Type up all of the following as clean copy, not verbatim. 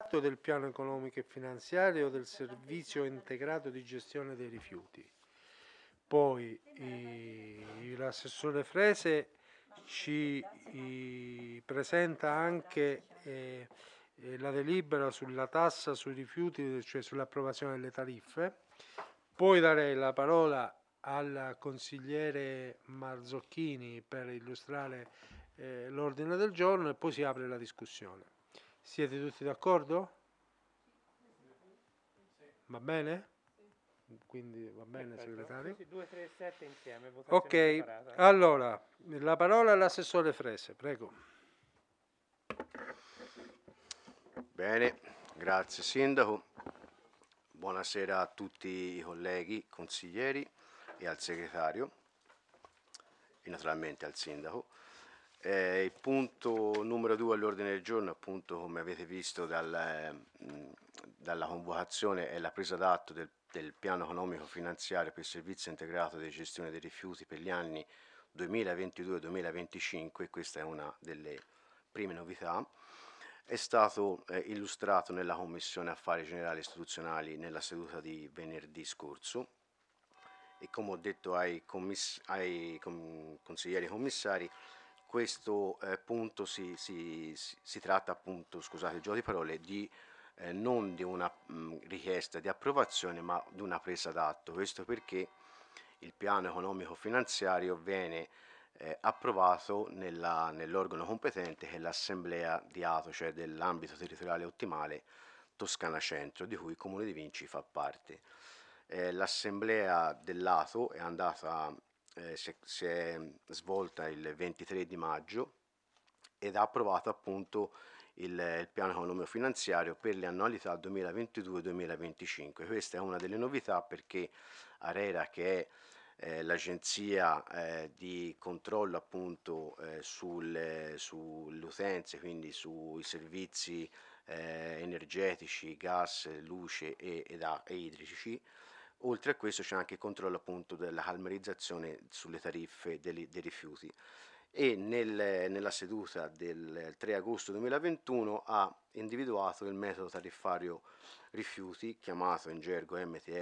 atto del piano economico e finanziario del servizio integrato di gestione dei rifiuti. Poi l'assessore Frese ci presenta anche la delibera sulla tassa sui rifiuti, cioè sull'approvazione delle tariffe. Poi darei la parola al consigliere Marzocchini per illustrare l'ordine del giorno e poi si apre la discussione. Siete tutti d'accordo? Va bene? Quindi va bene, segretario? Sì, 2, 3, 7 insieme, votazione Ok, separata. allora, la parola all'assessore Frese, prego. Bene, grazie Sindaco. Buonasera a tutti i colleghi, consiglieri e al segretario e naturalmente al Sindaco. Il punto numero 2 all'ordine del giorno, appunto come avete visto dalla convocazione, è la presa d'atto del piano economico finanziario per il servizio integrato di gestione dei rifiuti per gli anni 2022-2025, questa è una delle prime novità. È stato illustrato nella Commissione Affari Generali Istituzionali nella seduta di venerdì scorso e come ho detto ai consiglieri commissari, questo punto si tratta appunto, scusate il gioco di parole, non di una richiesta di approvazione ma di una presa d'atto. Questo perché il piano economico finanziario viene approvato nell'organo competente che è l'Assemblea di Ato, cioè dell'ambito territoriale ottimale Toscana Centro, di cui il Comune di Vinci fa parte. L'Assemblea dell'Ato è andata, si è svolta il 23 di maggio ed ha approvato appunto il piano economico finanziario per le annualità 2022-2025. Questa è una delle novità perché ARERA, che è l'agenzia di controllo appunto sulle utenze, quindi sui servizi energetici, gas, luce e idrici. Oltre a questo c'è anche il controllo appunto della calmerizzazione sulle tariffe dei rifiuti e nella seduta del 3 agosto 2021 ha individuato il metodo tariffario rifiuti, chiamato in gergo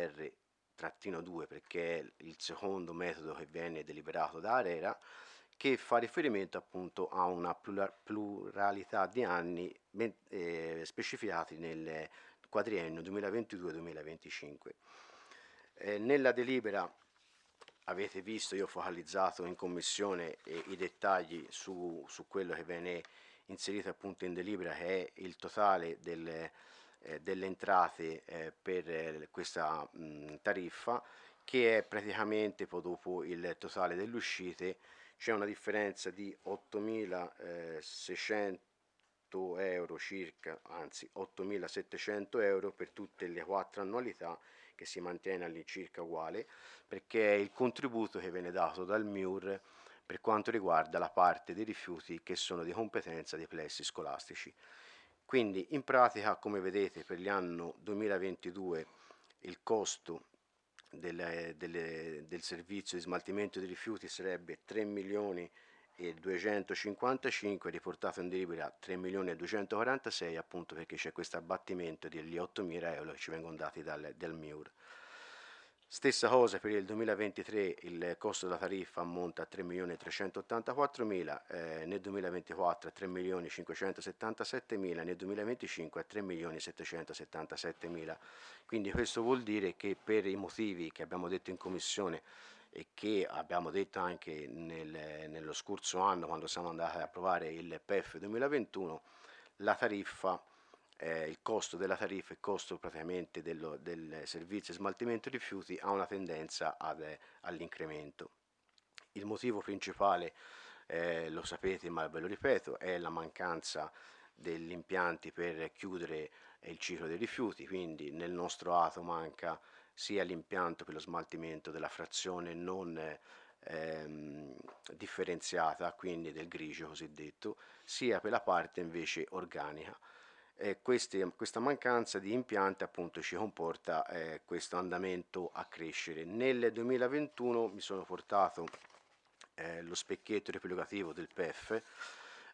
MTR-2 perché è il secondo metodo che viene deliberato da ARERA, che fa riferimento appunto a una pluralità di anni specificati nel quadriennio 2022-2025. Nella delibera avete visto, io ho focalizzato in commissione i dettagli su quello che viene inserito appunto in delibera, che è il totale delle entrate per questa tariffa, che è praticamente poi dopo il totale delle uscite. C'è una differenza di 8.600 euro circa, anzi 8.700 euro per tutte le 4 annualità, che si mantiene all'incirca uguale, perché è il contributo che viene dato dal MIUR per quanto riguarda la parte dei rifiuti che sono di competenza dei plessi scolastici. Quindi in pratica, come vedete, per l'anno 2022 il costo del servizio di smaltimento dei rifiuti sarebbe 3 milioni e 255, riportato in delibera 3 milioni e 246, appunto perché c'è questo abbattimento degli 8.000 euro che ci vengono dati dal MIUR. Stessa cosa per il 2023, il costo della tariffa ammonta a 3.384.000, nel 2024 a 3.577.000, nel 2025 a 3.777.000. Quindi questo vuol dire che per i motivi che abbiamo detto in commissione e che abbiamo detto anche nello scorso anno quando siamo andati ad approvare il PEF 2021, la tariffa, il costo della tariffa, il costo praticamente del servizio di smaltimento rifiuti ha una tendenza all'incremento. Il motivo principale, lo sapete ma ve lo ripeto, è la mancanza degli impianti per chiudere il ciclo dei rifiuti, quindi nel nostro ATO manca sia l'impianto per lo smaltimento della frazione non differenziata, quindi del grigio cosiddetto, sia per la parte invece organica. Questa mancanza di impianti appunto ci comporta questo andamento a crescere. Nel 2021 mi sono portato lo specchietto riepilogativo del PEF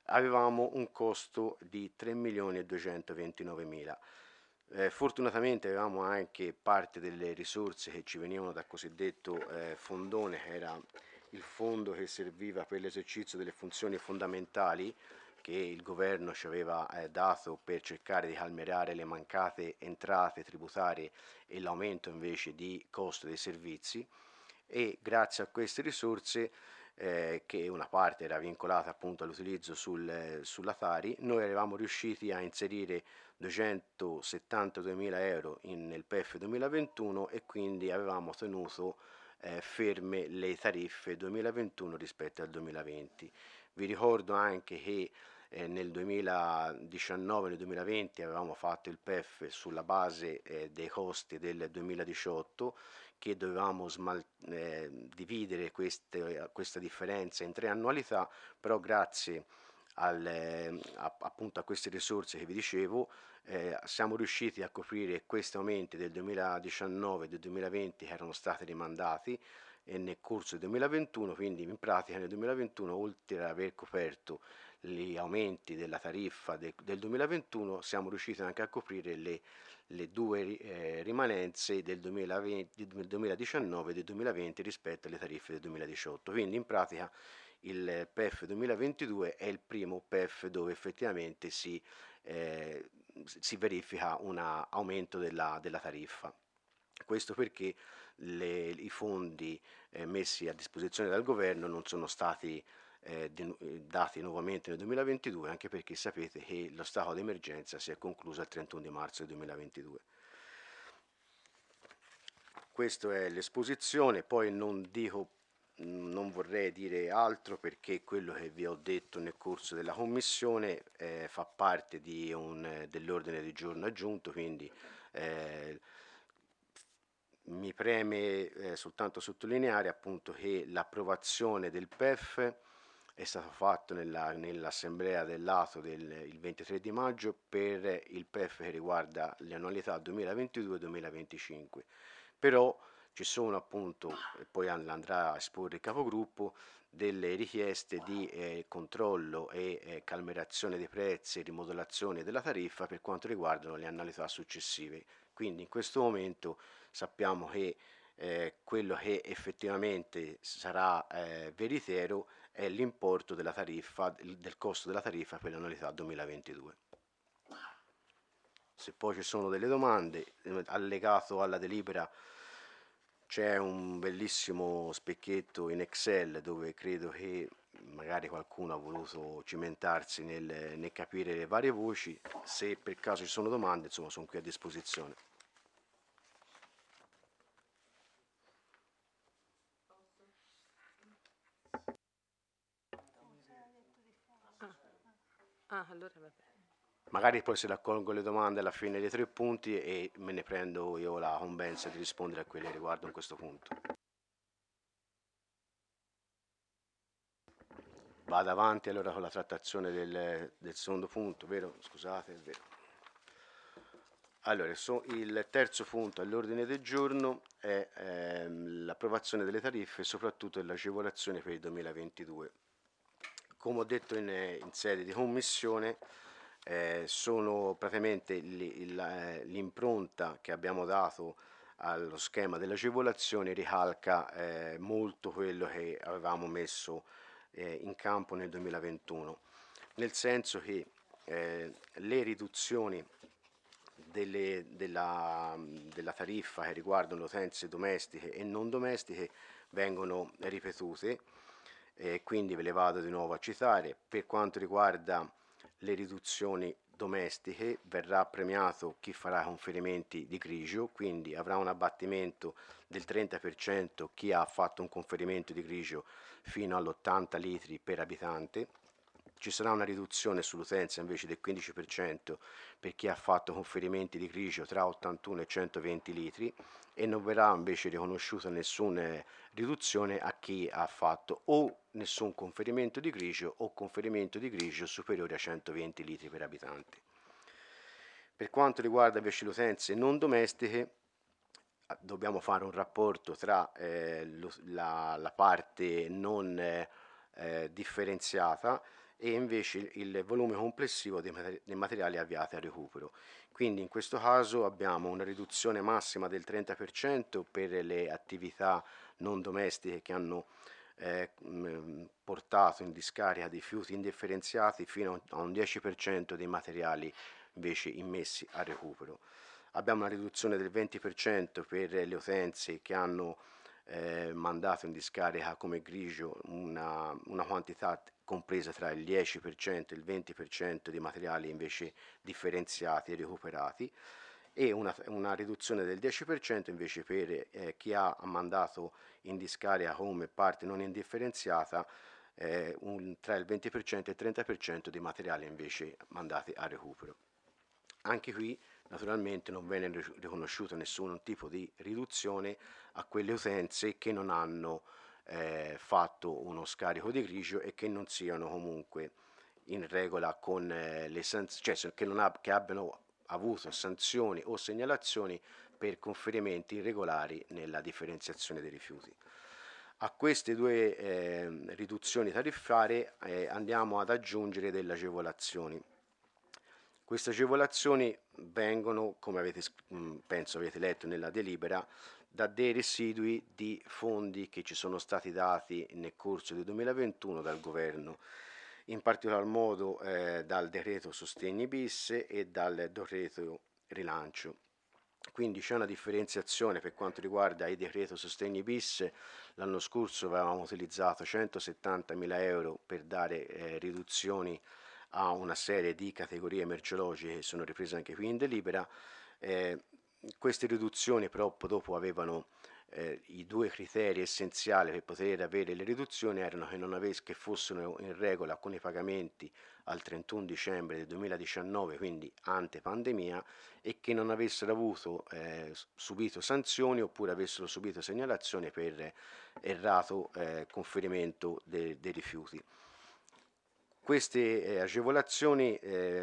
avevamo un costo di 3.229.000. Fortunatamente avevamo anche parte delle risorse che ci venivano dal cosiddetto fondone, che era il fondo che serviva per l'esercizio delle funzioni fondamentali che il governo ci aveva dato per cercare di calmierare le mancate entrate tributarie e l'aumento invece di costo dei servizi, e grazie a queste risorse che una parte era vincolata appunto all'utilizzo sulla Tari, noi eravamo riusciti a inserire 272.000 euro nel PEF 2021 e quindi avevamo tenuto ferme le tariffe 2021 rispetto al 2020. Vi ricordo anche che nel 2019 e nel 2020 avevamo fatto il PEF sulla base dei costi del 2018, che dovevamo dividere questa differenza in 3 annualità, però grazie appunto a queste risorse che vi dicevo siamo riusciti a coprire questi aumenti del 2019 e del 2020 che erano stati rimandati nel corso del 2021, quindi in pratica nel 2021, oltre ad aver coperto gli aumenti della tariffa del 2021, siamo riusciti anche a coprire le due rimanenze del 2019 e del 2020 rispetto alle tariffe del 2018. Quindi in pratica il PEF 2022 è il primo PEF dove effettivamente si verifica un aumento della tariffa. Questo perché i fondi messi a disposizione dal governo non sono stati dati nuovamente nel 2022, anche perché sapete che lo stato d'emergenza si è concluso il 31 di marzo 2022. Questa è l'esposizione, poi non vorrei dire altro perché quello che vi ho detto nel corso della commissione fa parte dell'ordine del giorno aggiunto, quindi mi preme soltanto sottolineare appunto che l'approvazione del PEF è stato fatto nell'assemblea dell'ATO il 23 di maggio per il PEF che riguarda le annualità 2022-2025, però ci sono appunto, e poi andrà a esporre il capogruppo, delle richieste di controllo e calmierazione dei prezzi e rimodulazione della tariffa per quanto riguardano le annualità successive. Quindi in questo momento sappiamo che quello che effettivamente sarà veritiero è l'importo della tariffa, del costo della tariffa per l'annualità 2022. Se poi ci sono delle domande, allegato alla delibera c'è un bellissimo specchietto in Excel dove credo che magari qualcuno ha voluto cimentarsi nel capire le varie voci. Se per caso ci sono domande, insomma, sono qui a disposizione. Allora vabbè. Magari poi se raccolgo le domande alla fine dei 3 punti e me ne prendo io la combenza di rispondere a quelle riguardo in questo punto. Vado avanti allora con la trattazione del secondo punto, vero? Scusate, è vero. Allora, il terzo punto all'ordine del giorno è l'approvazione delle tariffe e soprattutto dell'agevolazione per il 2022. Come ho detto in sede di commissione, sono praticamente l'impronta che abbiamo dato allo schema dell'agevolazione ricalca molto quello che avevamo messo in campo nel 2021, nel senso che le riduzioni della tariffa che riguardano le utenze domestiche e non domestiche vengono ripetute, quindi ve le vado di nuovo a citare. Per quanto riguarda le riduzioni domestiche verrà premiato chi farà conferimenti di grigio, quindi avrà un abbattimento del 30% chi ha fatto un conferimento di grigio fino all'80 litri per abitante. Ci sarà una riduzione sull'utenza invece del 15% per chi ha fatto conferimenti di grigio tra 81 e 120 litri e non verrà invece riconosciuta nessuna riduzione a chi ha fatto o nessun conferimento di grigio o conferimento di grigio superiore a 120 litri per abitante. Per quanto riguarda invece le utenze non domestiche, dobbiamo fare un rapporto tra la parte non differenziata e invece il volume complessivo dei materiali avviati a recupero. Quindi in questo caso abbiamo una riduzione massima del 30% per le attività non domestiche che hanno portato in discarica dei rifiuti indifferenziati fino a un 10% dei materiali invece immessi a recupero. Abbiamo una riduzione del 20% per le utenze che hanno mandato in discarica come grigio una quantità compresa tra il 10% e il 20% di materiali invece differenziati e recuperati, e una riduzione del 10% invece per chi ha mandato in discarica come parte non indifferenziata tra il 20% e il 30% di materiali invece mandati a recupero. Anche qui naturalmente non viene riconosciuto nessun tipo di riduzione a quelle utenze che non hanno fatto uno scarico di grigio e che non siano comunque in regola con le sanzioni, cioè che abbiano avuto sanzioni o segnalazioni per conferimenti irregolari nella differenziazione dei rifiuti. A queste due riduzioni tariffarie andiamo ad aggiungere delle agevolazioni. Queste agevolazioni vengono, come penso avete letto nella delibera, da dei residui di fondi che ci sono stati dati nel corso del 2021 dal governo, in particolar modo dal decreto Sostegni bis e dal decreto Rilancio. Quindi c'è una differenziazione per quanto riguarda il decreto Sostegni bis. L'anno scorso avevamo utilizzato 170.000 euro per dare riduzioni a una serie di categorie merceologiche che sono riprese anche qui in delibera. Queste riduzioni però dopo avevano i due criteri essenziali per poter avere le riduzioni erano che fossero in regola con i pagamenti al 31 dicembre del 2019, quindi ante pandemia, e che non avessero subito sanzioni oppure avessero subito segnalazioni per errato conferimento dei rifiuti. Queste agevolazioni,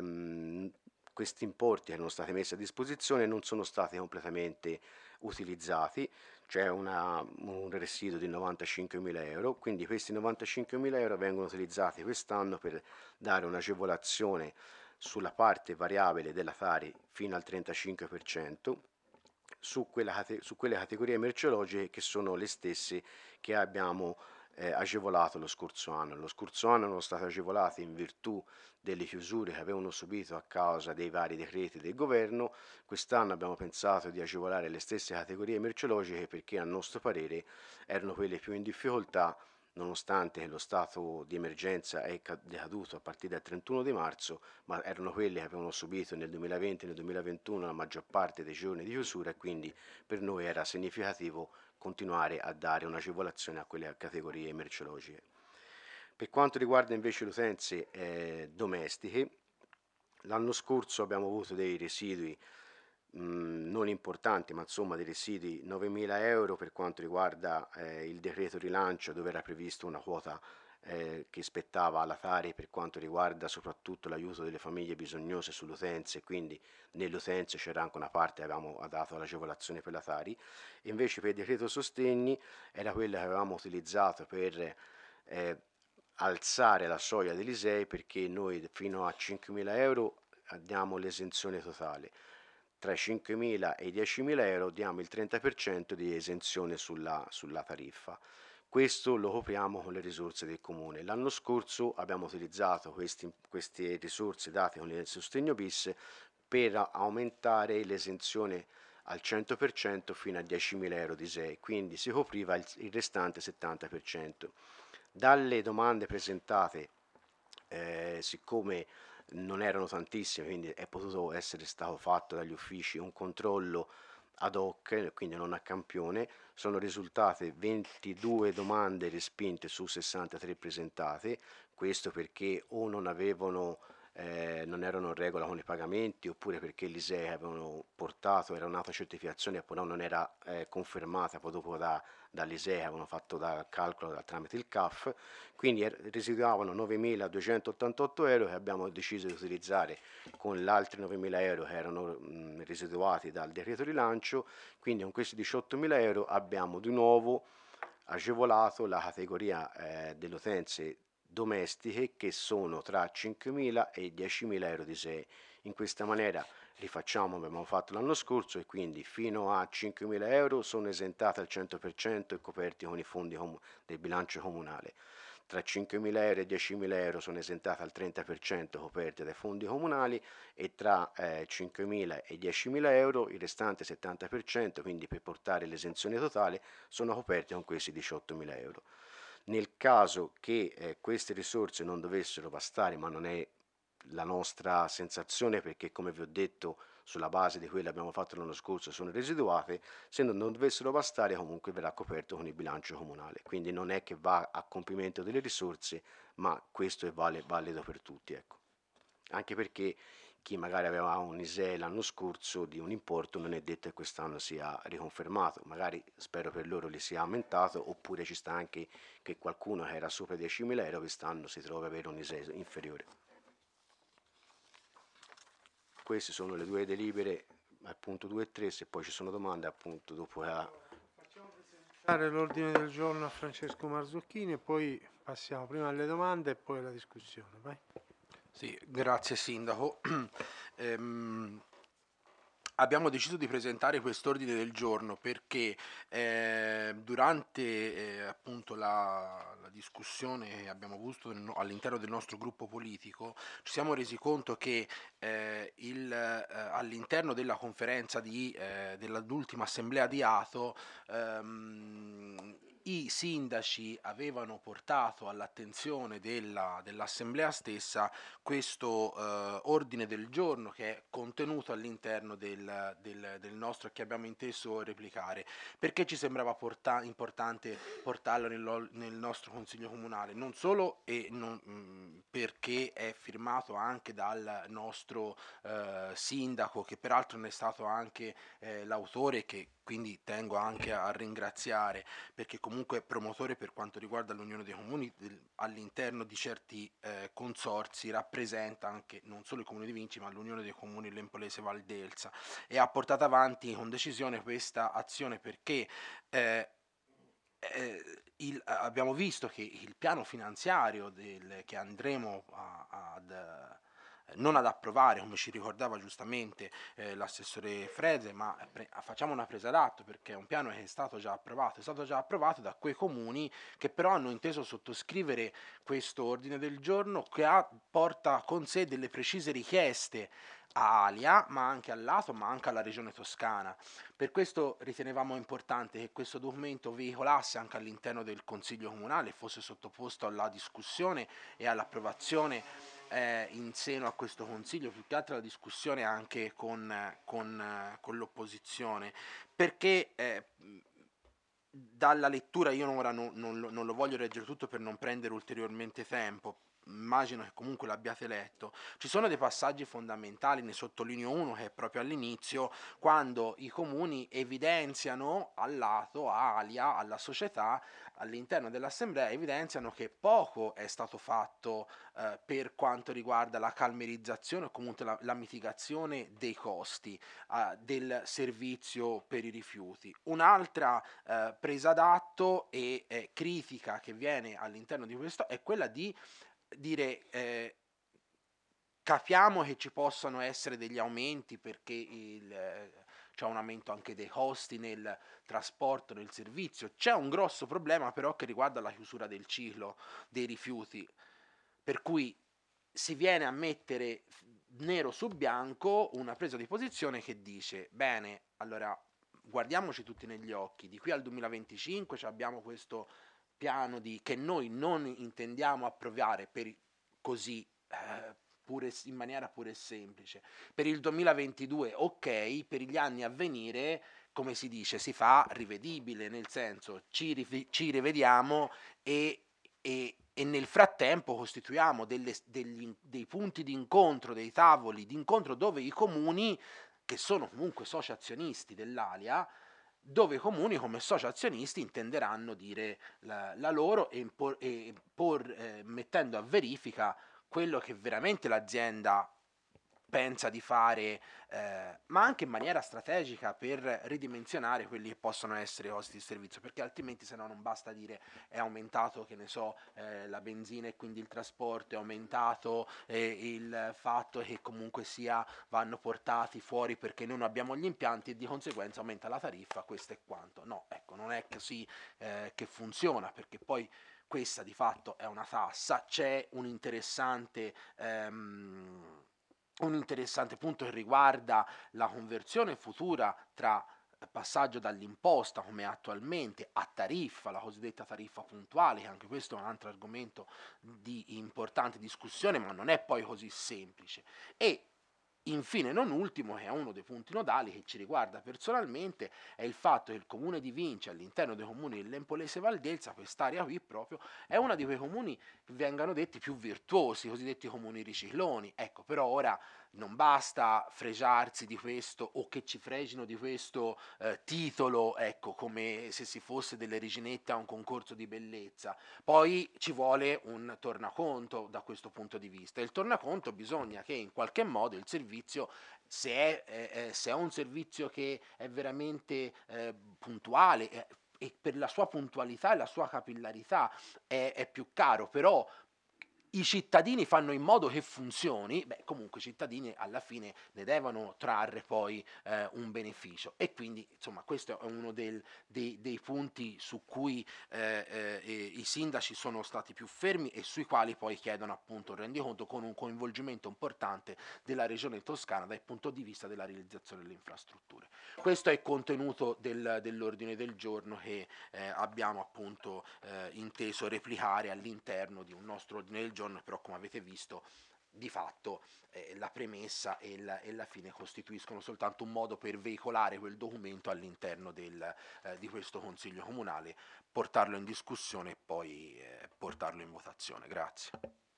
questi importi che erano stati messi a disposizione non sono stati completamente utilizzati, c'è un residuo di 95.000 euro, quindi questi 95.000 euro vengono utilizzati quest'anno per dare un'agevolazione sulla parte variabile della Tari fino al 35%, su quelle categorie merceologiche che sono le stesse che abbiamo agevolato lo scorso anno. Lo scorso anno erano state agevolate in virtù delle chiusure che avevano subito a causa dei vari decreti del governo. Quest'anno abbiamo pensato di agevolare le stesse categorie merceologiche perché a nostro parere erano quelle più in difficoltà, nonostante lo stato di emergenza è decaduto a partire dal 31 di marzo, ma erano quelle che avevano subito nel 2020 e nel 2021 la maggior parte dei giorni di chiusura, e quindi per noi era significativo continuare a dare un'agevolazione a quelle categorie merceologiche. Per quanto riguarda invece le utenze domestiche, l'anno scorso abbiamo avuto dei residui non importanti, ma insomma dei residui 9.000 euro per quanto riguarda il decreto rilancio, dove era previsto una quota che spettava alla Tari per quanto riguarda soprattutto l'aiuto delle famiglie bisognose sulle utenze, quindi nelle utenze c'era anche una parte che avevamo dato l'agevolazione per la Tari. Invece per il decreto sostegni era quella che avevamo utilizzato per alzare la soglia dell'ISEE, perché noi fino a 5.000 euro diamo l'esenzione totale, tra i 5.000 e i 10.000 euro diamo il 30% di esenzione sulla tariffa. Questo lo copriamo con le risorse del comune. L'anno scorso abbiamo utilizzato queste risorse date con il sostegno bis per aumentare l'esenzione al 100% fino a 10.000 euro di ISEE, quindi si copriva il restante 70%. Dalle domande presentate, siccome non erano tantissime, quindi è potuto essere stato fatto dagli uffici un controllo ad hoc, quindi non a campione, sono risultate 22 domande respinte su 63 presentate, questo perché o non erano in regola con i pagamenti, oppure perché l'ISEE avevano portato, era un'altra certificazione, però non era confermata poi dopo dall'ISEE, avevano fatto da calcolo tramite il CAF, quindi residuavano 9.288 euro che abbiamo deciso di utilizzare con gli altri 9.000 euro che erano residuati dal decreto rilancio. Quindi con questi 18.000 euro abbiamo di nuovo agevolato la categoria delle utenze domestiche che sono tra 5.000 e 10.000 euro di SEE. In questa maniera rifacciamo come abbiamo fatto l'anno scorso, e quindi fino a 5.000 euro sono esentate al 100% e coperti con i fondi del bilancio comunale. Tra 5.000 euro e 10.000 euro sono esentate al 30% coperti dai fondi comunali, e tra 5.000 e 10.000 euro il restante 70%, quindi per portare l'esenzione totale, sono coperti con questi 18.000 euro. Nel caso che queste risorse non dovessero bastare, ma non è la nostra sensazione, perché come vi ho detto sulla base di quelle che abbiamo fatto l'anno scorso sono residuate, se non dovessero bastare comunque verrà coperto con il bilancio comunale, quindi non è che va a compimento delle risorse, ma questo è valido per tutti, ecco. Anche perché chi magari aveva un ISEE l'anno scorso di un importo non è detto che quest'anno sia riconfermato, magari spero per loro li sia aumentato, oppure ci sta anche che qualcuno che era sopra i 10.000 euro quest'anno si trova ad avere un ISEE inferiore. Queste sono le due delibere, appunto 2 e 3, se poi ci sono domande appunto dopo Dare l'ordine del giorno a Francesco Marzocchini e poi passiamo prima alle domande e poi alla discussione. Vai. Sì, grazie Sindaco. Abbiamo deciso di presentare quest'ordine del giorno perché durante appunto la discussione che abbiamo avuto all'interno del nostro gruppo politico ci siamo resi conto che all'interno della conferenza dell'ultima assemblea di Ato i sindaci avevano portato all'attenzione dell'assemblea stessa questo ordine del giorno che è contenuto all'interno del nostro, che abbiamo inteso replicare, perché ci sembrava importante portarlo nel nostro consiglio comunale, non solo perché è firmato anche dal nostro sindaco, che peraltro ne è stato anche l'autore, che quindi tengo anche a ringraziare, perché comunque è promotore per quanto riguarda l'Unione dei Comuni all'interno di certi consorzi, rappresenta anche non solo il Comune di Vinci ma l'Unione dei Comuni Lempolese Val d'Elsa, e ha portato avanti con decisione questa azione perché abbiamo visto che il piano finanziario che andremo non ad approvare, come ci ricordava giustamente l'assessore Freze, ma facciamo una presa d'atto, perché è un piano che è stato già approvato da quei comuni che però hanno inteso sottoscrivere questo ordine del giorno, che porta con sé delle precise richieste a Alia, ma anche al lato, ma anche alla regione Toscana. Per questo ritenevamo importante che questo documento veicolasse anche all'interno del Consiglio Comunale, fosse sottoposto alla discussione e all'approvazione in seno a questo Consiglio, più che altro la discussione anche con l'opposizione, perché dalla lettura, io ora non lo voglio leggere tutto per non prendere ulteriormente tempo, immagino che comunque l'abbiate letto, ci sono dei passaggi fondamentali, ne sottolineo uno che è proprio all'inizio, quando i comuni evidenziano al lato, a Alia, alla società, all'interno dell'assemblea, evidenziano che poco è stato fatto per quanto riguarda la calmerizzazione o comunque la mitigazione dei costi del servizio per i rifiuti. Un'altra presa d'atto e critica che viene all'interno di questo è quella di dire capiamo che ci possano essere degli aumenti perché c'è un aumento anche dei costi nel trasporto, nel servizio, c'è un grosso problema però che riguarda la chiusura del ciclo dei rifiuti, per cui si viene a mettere nero su bianco una presa di posizione che dice bene, allora guardiamoci tutti negli occhi, di qui al 2025 abbiamo questo piano che noi non intendiamo approvare così in maniera pura e semplice. Per il 2022 ok, per gli anni a venire, come si dice, si fa rivedibile, nel senso ci rivediamo e nel frattempo costituiamo dei punti di incontro, dei tavoli di incontro dove i comuni, che sono comunque soci azionisti dell'Alia, dove i comuni come soci azionisti intenderanno dire la loro e mettendo a verifica quello che veramente l'azienda pensa di fare, ma anche in maniera strategica per ridimensionare quelli che possono essere i costi di servizio, perché altrimenti se no non basta dire è aumentato, che ne so, la benzina e quindi il trasporto, è aumentato il fatto che comunque sia vanno portati fuori perché noi non abbiamo gli impianti e di conseguenza aumenta la tariffa, questo è quanto. No, ecco, non è così che funziona, perché poi questa di fatto è una tassa. C'è un interessante punto che riguarda la conversione futura tra passaggio dall'imposta come è attualmente a tariffa, la cosiddetta tariffa puntuale, che anche questo è un altro argomento di importante discussione, ma non è poi così semplice. E infine, non ultimo, che è uno dei punti nodali che ci riguarda personalmente, è il fatto che il comune di Vinci, all'interno dei comuni dell'Empolese Valdelsa, quest'area qui proprio, è uno di quei comuni che vengono detti più virtuosi, i cosiddetti comuni ricicloni. Ecco, però ora non basta fregiarsi di questo o che ci fregino di questo titolo, ecco, come se si fosse delle reginette a un concorso di bellezza. Poi ci vuole un tornaconto da questo punto di vista. Il tornaconto bisogna che in qualche modo il servizio, se è un servizio che è veramente puntuale, e per la sua puntualità e la sua capillarità è più caro, però i cittadini fanno in modo che funzioni, beh, comunque i cittadini alla fine ne devono trarre poi un beneficio, e quindi insomma questo è uno dei punti su cui i sindaci sono stati più fermi e sui quali poi chiedono appunto il rendiconto, con un coinvolgimento importante della regione Toscana dal punto di vista della realizzazione delle infrastrutture. Questo è il contenuto dell'ordine del giorno che abbiamo appunto inteso replicare all'interno di un nostro ordine del giorno, però come avete visto di fatto la premessa e la fine costituiscono soltanto un modo per veicolare quel documento all'interno di questo Consiglio Comunale, portarlo in discussione e poi portarlo in votazione. Grazie.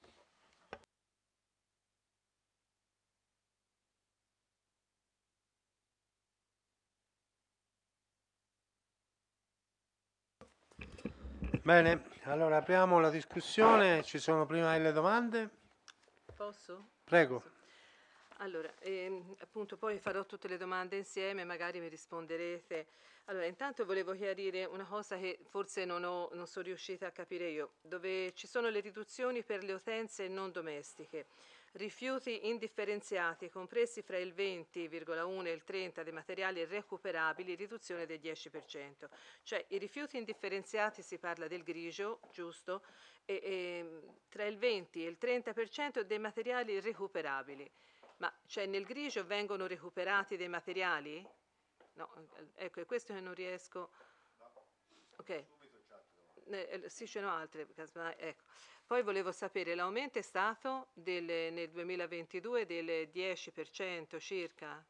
Bene, allora apriamo la discussione. Ci sono prima delle domande? Posso? Prego. Posso. Allora, appunto poi farò tutte le domande insieme, magari mi risponderete. Allora, intanto volevo chiarire una cosa che forse non sono riuscita a capire io, dove ci sono le riduzioni per le utenze non domestiche. Rifiuti indifferenziati compresi fra il 20,1 e il 30 dei materiali recuperabili, riduzione del 10%. Cioè i rifiuti indifferenziati si parla del grigio, giusto? E tra il 20 e il 30% dei materiali recuperabili. Ma cioè nel grigio vengono recuperati dei materiali? No, ecco, è questo che non riesco. Ok. Sì, ce n'ho altre, ecco. Poi volevo sapere, l'aumento è stato nel 2022 del 10% circa?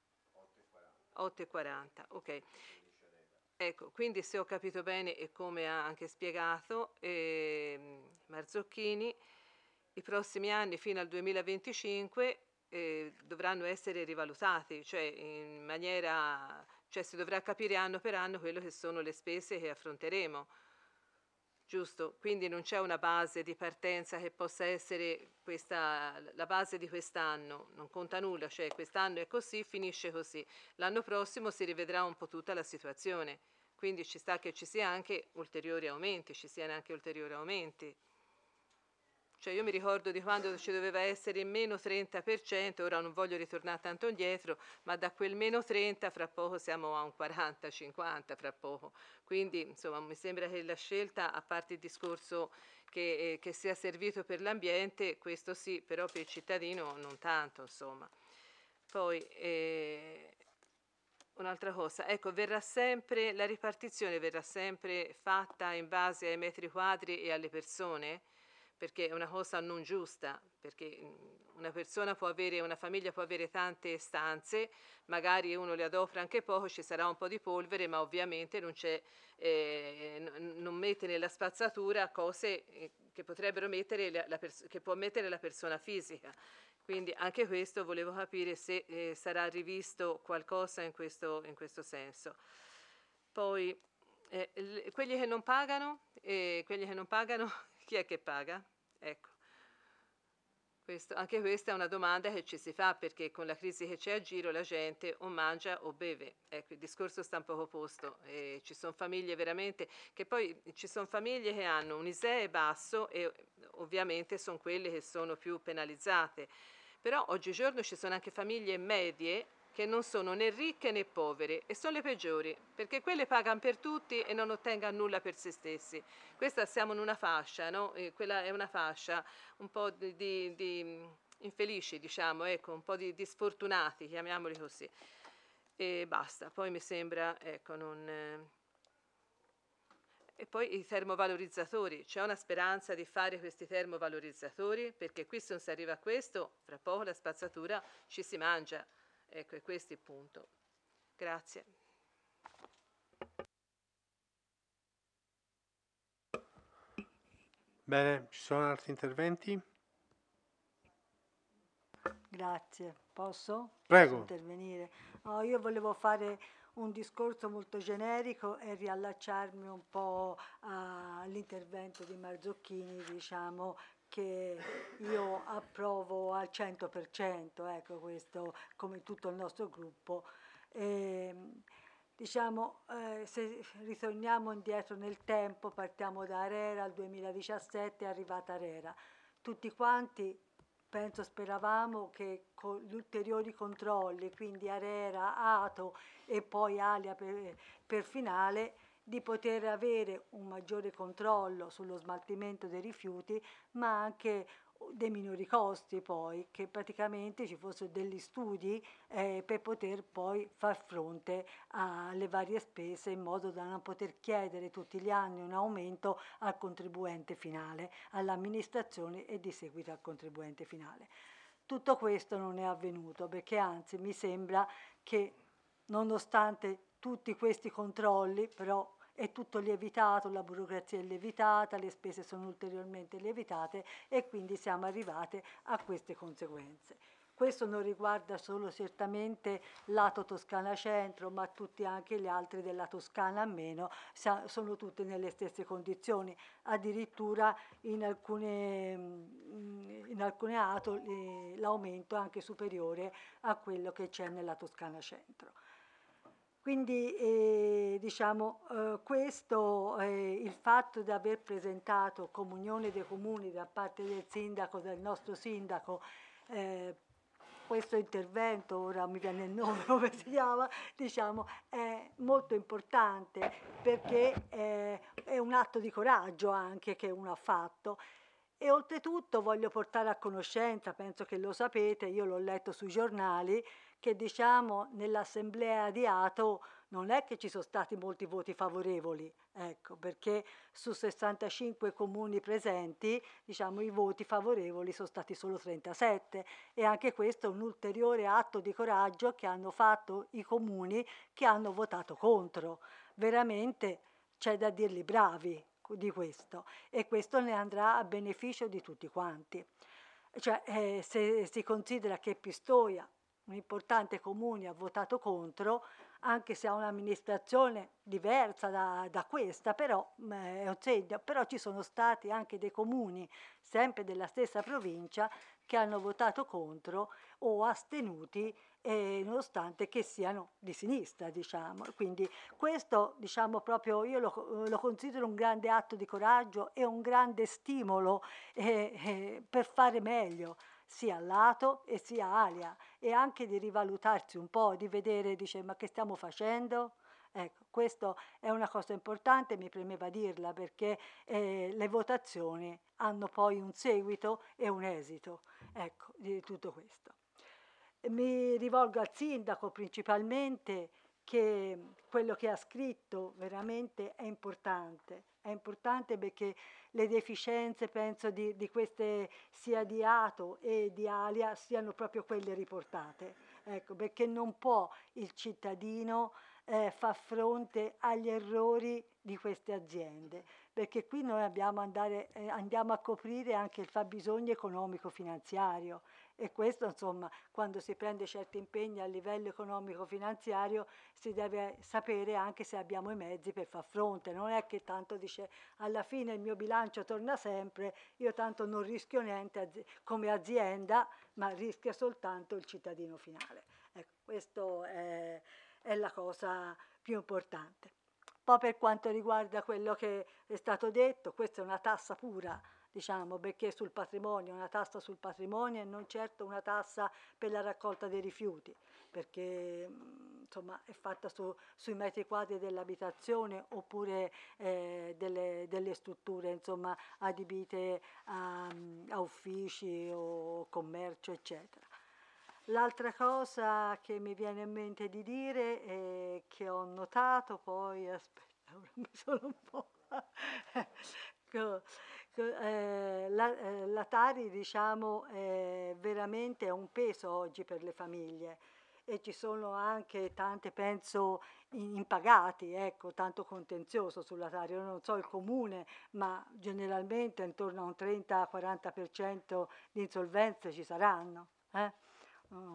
8,40, ok. Ecco, quindi se ho capito bene e come ha anche spiegato Marzocchini, i prossimi anni fino al 2025 dovranno essere rivalutati, cioè in maniera, cioè si dovrà capire anno per anno quello che sono le spese che affronteremo. Giusto? Quindi non c'è una base di partenza che possa essere questa, la base di quest'anno, non conta nulla, cioè quest'anno è così, finisce così. L'anno prossimo si rivedrà un po' tutta la situazione, quindi ci sta che ci siano anche ulteriori aumenti, Cioè io mi ricordo di quando ci doveva essere il meno 30%, ora non voglio ritornare tanto indietro, ma da quel meno 30 fra poco siamo a un 40-50 fra poco. Quindi insomma mi sembra che la scelta, a parte il discorso che sia servito per l'ambiente, questo sì, però per il cittadino non tanto, insomma. Poi un'altra cosa, ecco, la ripartizione verrà sempre fatta in base ai metri quadri e alle persone? Perché è una cosa non giusta, perché una famiglia può avere tante stanze, magari uno le adopera anche poco, ci sarà un po' di polvere, ma ovviamente non mette nella spazzatura cose che potrebbero mettere che può mettere la persona fisica. Quindi anche questo volevo capire se sarà rivisto qualcosa in questo senso. Poi quelli che non pagano, chi è che paga? Ecco, Anche questa è una domanda che ci si fa, perché con la crisi che c'è a giro la gente o mangia o beve. Ecco, il discorso sta un poco posto. E ci sono famiglie veramente, che poi ci sono famiglie che hanno un ISEE basso e ovviamente sono quelle che sono più penalizzate. Però oggigiorno ci sono anche famiglie medie che non sono né ricche né povere e sono le peggiori, perché quelle pagano per tutti e non ottengono nulla per se stessi. Questa siamo in una fascia, no? Quella è una fascia un po' di infelici, diciamo, ecco, un po' di sfortunati, chiamiamoli così. E basta, poi mi sembra, ecco, non... E poi i termovalorizzatori, c'è una speranza di fare questi termovalorizzatori? Perché qui se non si arriva a questo, fra poco la spazzatura ci si mangia. Ecco, è questo il punto. Grazie. Bene, ci sono altri interventi? Grazie, posso? Prego. Posso intervenire? No, io volevo fare un discorso molto generico e riallacciarmi un po' all'intervento di Marzocchini, diciamo che io approvo al 100%, ecco questo come tutto il nostro gruppo. Se ritorniamo indietro nel tempo, partiamo da ARERA, al 2017 è arrivata ARERA. Tutti quanti penso speravamo che con gli ulteriori controlli, quindi ARERA, ATO e poi ALIA per finale, di poter avere un maggiore controllo sullo smaltimento dei rifiuti, ma anche dei minori costi poi, che praticamente ci fossero degli studi per poter poi far fronte alle varie spese in modo da non poter chiedere tutti gli anni un aumento al contribuente finale, all'amministrazione e di seguito al contribuente finale. Tutto questo non è avvenuto perché anzi mi sembra che nonostante tutti questi controlli, però è tutto lievitato, la burocrazia è lievitata, le spese sono ulteriormente lievitate e quindi siamo arrivate a queste conseguenze. Questo non riguarda solo certamente lato Toscana Centro, ma tutti anche gli altri della Toscana a meno, sono tutti nelle stesse condizioni. Addirittura in alcune ATO l'aumento è anche superiore a quello che c'è nella Toscana Centro. Quindi questo, il fatto di aver presentato Comunione dei Comuni da parte del sindaco, del nostro sindaco, questo intervento, ora mi viene il nome, come si chiama, diciamo, è molto importante perché è un atto di coraggio anche che uno ha fatto. E oltretutto voglio portare a conoscenza, penso che lo sapete, io l'ho letto sui giornali, che diciamo nell'assemblea di ATO non è che ci sono stati molti voti favorevoli, ecco, perché su 65 comuni presenti, diciamo, i voti favorevoli sono stati solo 37 e anche questo è un ulteriore atto di coraggio che hanno fatto i comuni che hanno votato contro. Veramente c'è da dirli bravi di questo e questo ne andrà a beneficio di tutti quanti. Cioè, se si considera che Pistoia, un importante comune, ha votato contro, anche se ha un'amministrazione diversa da questa, però è un segno, però ci sono stati anche dei comuni, sempre della stessa provincia, che hanno votato contro o astenuti nonostante che siano di sinistra, diciamo. Quindi questo, diciamo, proprio io lo considero un grande atto di coraggio e un grande stimolo per fare meglio sia Lato e sia Alia e anche di rivalutarsi un po', di vedere, dice, ma che stiamo facendo? Ecco, questo è una cosa importante, mi premeva dirla perché le votazioni hanno poi un seguito e un esito, ecco, di tutto questo. Mi rivolgo al sindaco principalmente che quello che ha scritto veramente è importante perché le deficienze penso di queste sia di ATO e di ALIA siano proprio quelle riportate, ecco, perché non può il cittadino far fronte agli errori di queste aziende, perché qui noi andiamo a coprire anche il fabbisogno economico-finanziario e questo insomma quando si prende certi impegni a livello economico-finanziario si deve sapere anche se abbiamo i mezzi per far fronte, non è che tanto dice alla fine il mio bilancio torna sempre, io tanto non rischio niente come azienda, ma rischia soltanto il cittadino finale. Ecco, questo è la cosa più importante. Poi per quanto riguarda quello che è stato detto, questa è una tassa pura, diciamo, perché sul patrimonio, una tassa sul patrimonio e non certo una tassa per la raccolta dei rifiuti, perché insomma è fatta sui metri quadri dell'abitazione oppure delle strutture insomma adibite a uffici o commercio, eccetera. L'altra cosa che mi viene in mente di dire è che ho notato, poi aspetta, ora mi sono un po'... la Tari diciamo veramente è un peso oggi per le famiglie e ci sono anche tante, penso, impagati, ecco, tanto contenzioso sulla Tari. Io non so il comune, ma generalmente intorno a un 30-40% di insolvenze ci saranno. Mm.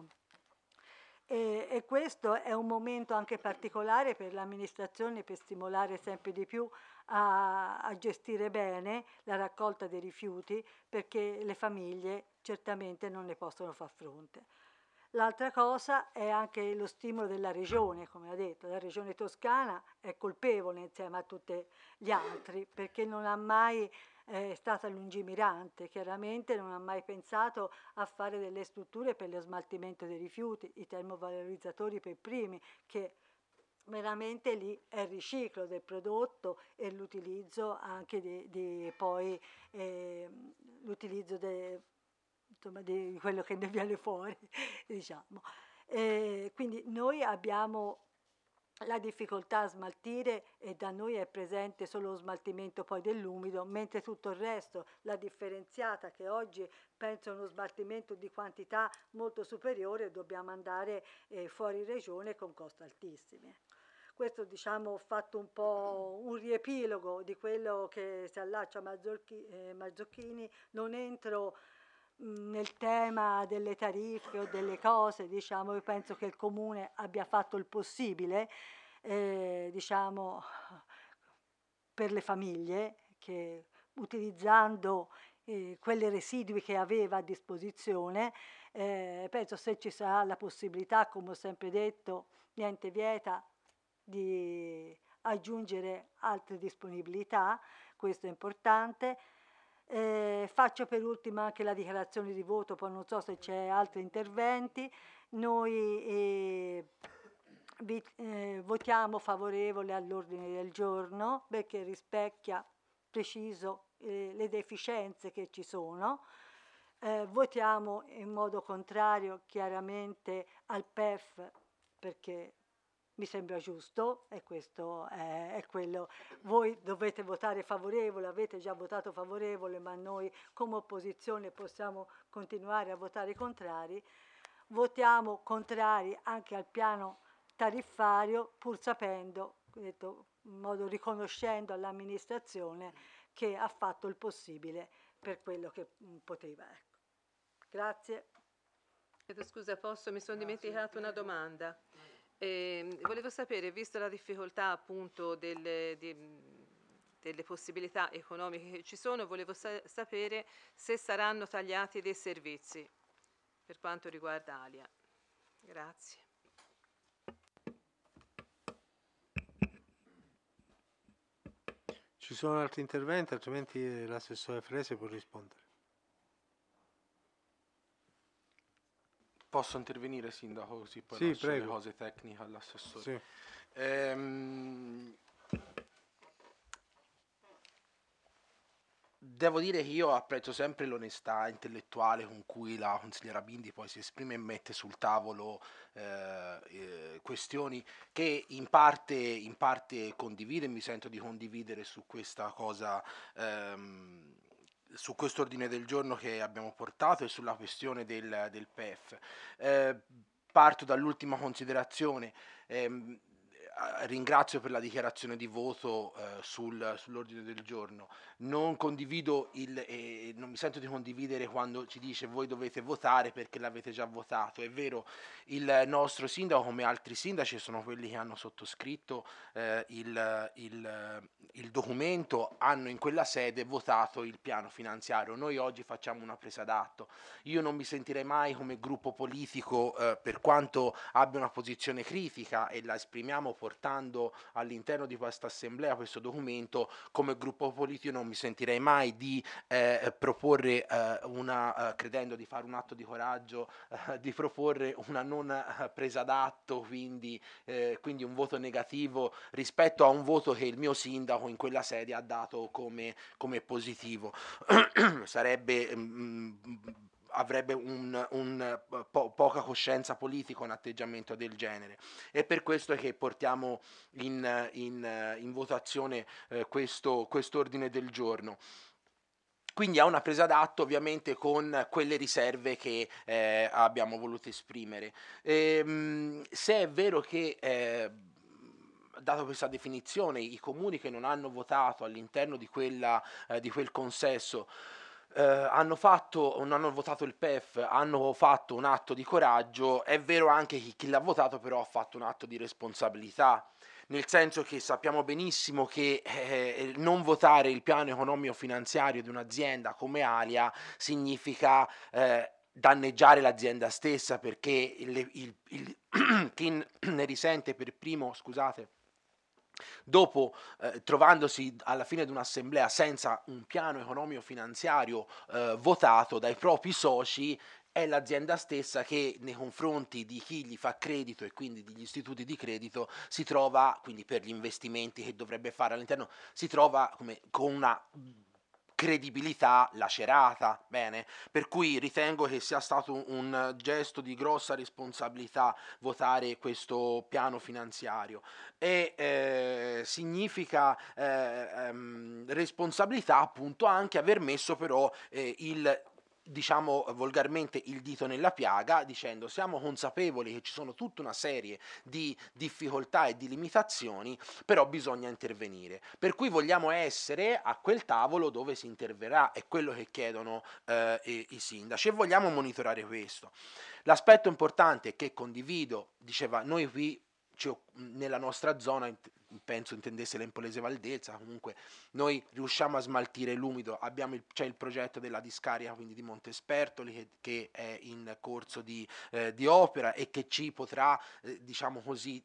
E questo è un momento anche particolare per l'amministrazione per stimolare sempre di più a gestire bene la raccolta dei rifiuti perché le famiglie certamente non ne possono far fronte. L'altra cosa è anche lo stimolo della regione, come ha detto, la regione toscana è colpevole insieme a tutti gli altri perché non ha mai è stata lungimirante, chiaramente non ha mai pensato a fare delle strutture per lo smaltimento dei rifiuti, i termovalorizzatori per primi, che veramente lì è il riciclo del prodotto e l'utilizzo anche poi l'utilizzo insomma, di quello che ne viene fuori, diciamo. Quindi noi abbiamo la difficoltà a smaltire e da noi è presente solo lo smaltimento poi dell'umido, mentre tutto il resto, la differenziata che oggi penso è uno smaltimento di quantità molto superiore, dobbiamo andare fuori regione con costi altissimi. Questo diciamo ho fatto un po' un riepilogo di quello che si allaccia Mazzocchini, non entro nel tema delle tariffe o delle cose, diciamo, io penso che il comune abbia fatto il possibile, diciamo, per le famiglie che utilizzando quelle residui che aveva a disposizione, penso se ci sarà la possibilità, come ho sempre detto, niente vieta di aggiungere altre disponibilità, questo è importante. Faccio per ultima anche la dichiarazione di voto, poi non so se c'è altri interventi. Noi votiamo favorevole all'ordine del giorno perché rispecchia preciso le deficienze che ci sono. Votiamo in modo contrario chiaramente al PEF perché mi sembra giusto e questo è quello. Voi dovete votare favorevole, avete già votato favorevole, ma noi come opposizione possiamo continuare a votare contrari. Votiamo contrari anche al piano tariffario, pur sapendo, detto, in modo riconoscendo all'amministrazione che ha fatto il possibile per quello che poteva. Ecco. Grazie. Scusa, mi sono dimenticata una domanda. Volevo sapere, visto la difficoltà appunto delle possibilità economiche che ci sono, volevo sapere se saranno tagliati dei servizi per quanto riguarda Alia. Grazie. Ci sono altri interventi, altrimenti l'assessore Frese può rispondere. Posso intervenire, Sindaco, così poi Sì, lascio prego. le cose tecniche all'assessore. Sì. Devo dire che io apprezzo sempre l'onestà intellettuale con cui la consigliera Bindi poi si esprime e mette sul tavolo questioni che in parte condivido e mi sento di condividere su questa cosa, su questo ordine del giorno che abbiamo portato e sulla questione del PEF. Parto dall'ultima considerazione. ringrazio per la dichiarazione di voto sull'ordine del giorno. Non condivido non mi sento di condividere quando ci dice voi dovete votare perché l'avete già votato. È vero, il nostro sindaco, come altri sindaci, sono quelli che hanno sottoscritto il documento, hanno in quella sede votato il piano finanziario. Noi oggi facciamo una presa d'atto. Io non mi sentirei mai come gruppo politico, per quanto abbia una posizione critica e la esprimiamo portando all'interno di questa assemblea questo documento, come gruppo politico non mi sentirei mai di proporre credendo di fare un atto di coraggio, di proporre una non presa d'atto, quindi un voto negativo rispetto a un voto che il mio sindaco in quella sede ha dato come positivo. Sarebbe avrebbe poca coscienza politica un atteggiamento del genere, e per questo è che portiamo in votazione questo ordine del giorno. Quindi ha una presa d'atto ovviamente con quelle riserve che abbiamo voluto esprimere. Se è vero che dato questa definizione, i comuni che non hanno votato all'interno di quel consesso non hanno votato il PEF, hanno fatto un atto di coraggio, è vero anche che chi l'ha votato però ha fatto un atto di responsabilità, nel senso che sappiamo benissimo che non votare il piano economico-finanziario di un'azienda come Alia significa danneggiare l'azienda stessa, perché chi ne risente per primo, dopo trovandosi alla fine di un'assemblea senza un piano economico-finanziario votato dai propri soci, è l'azienda stessa che nei confronti di chi gli fa credito e quindi degli istituti di credito si trova, quindi per gli investimenti che dovrebbe fare all'interno, si trova con una credibilità lacerata, bene? Per cui ritengo che sia stato un gesto di grossa responsabilità votare questo piano finanziario, e significa responsabilità appunto anche aver messo però diciamo volgarmente il dito nella piaga, dicendo siamo consapevoli che ci sono tutta una serie di difficoltà e di limitazioni, però bisogna intervenire, per cui vogliamo essere a quel tavolo dove si interverrà, è quello che chiedono i sindaci, e vogliamo monitorare questo. L'aspetto importante che condivido, diceva, noi qui nella nostra zona, penso intendesse l'Empolese Valdezza, comunque noi riusciamo a smaltire l'umido, c'è il progetto della discarica quindi di Montespertoli che è in corso di opera e che ci potrà diciamo così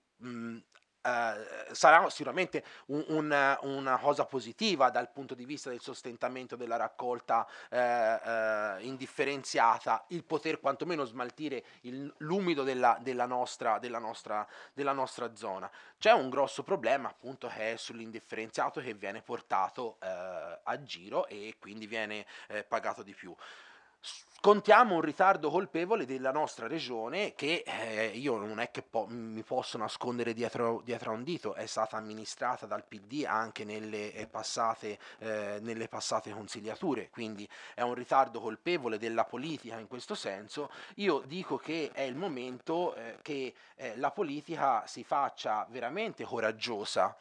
sarà sicuramente una cosa positiva dal punto di vista del sostentamento della raccolta indifferenziata, il poter quantomeno smaltire l'umido della nostra zona. C'è un grosso problema appunto che è sull'indifferenziato, che viene portato a giro e quindi viene pagato di più. Contiamo un ritardo colpevole della nostra regione che io non è che mi posso nascondere dietro a un dito, è stata amministrata dal PD anche nelle passate consigliature, quindi è un ritardo colpevole della politica in questo senso. Io dico che è il momento che la politica si faccia veramente coraggiosa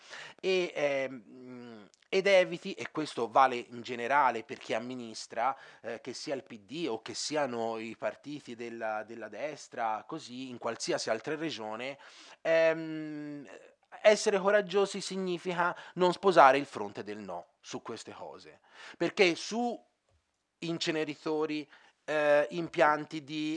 ed eviti, e questo vale in generale per chi amministra, che sia il PD o che siano i partiti della destra, così in qualsiasi altra regione, essere coraggiosi significa non sposare il fronte del no su queste cose, perché su inceneritori, impianti di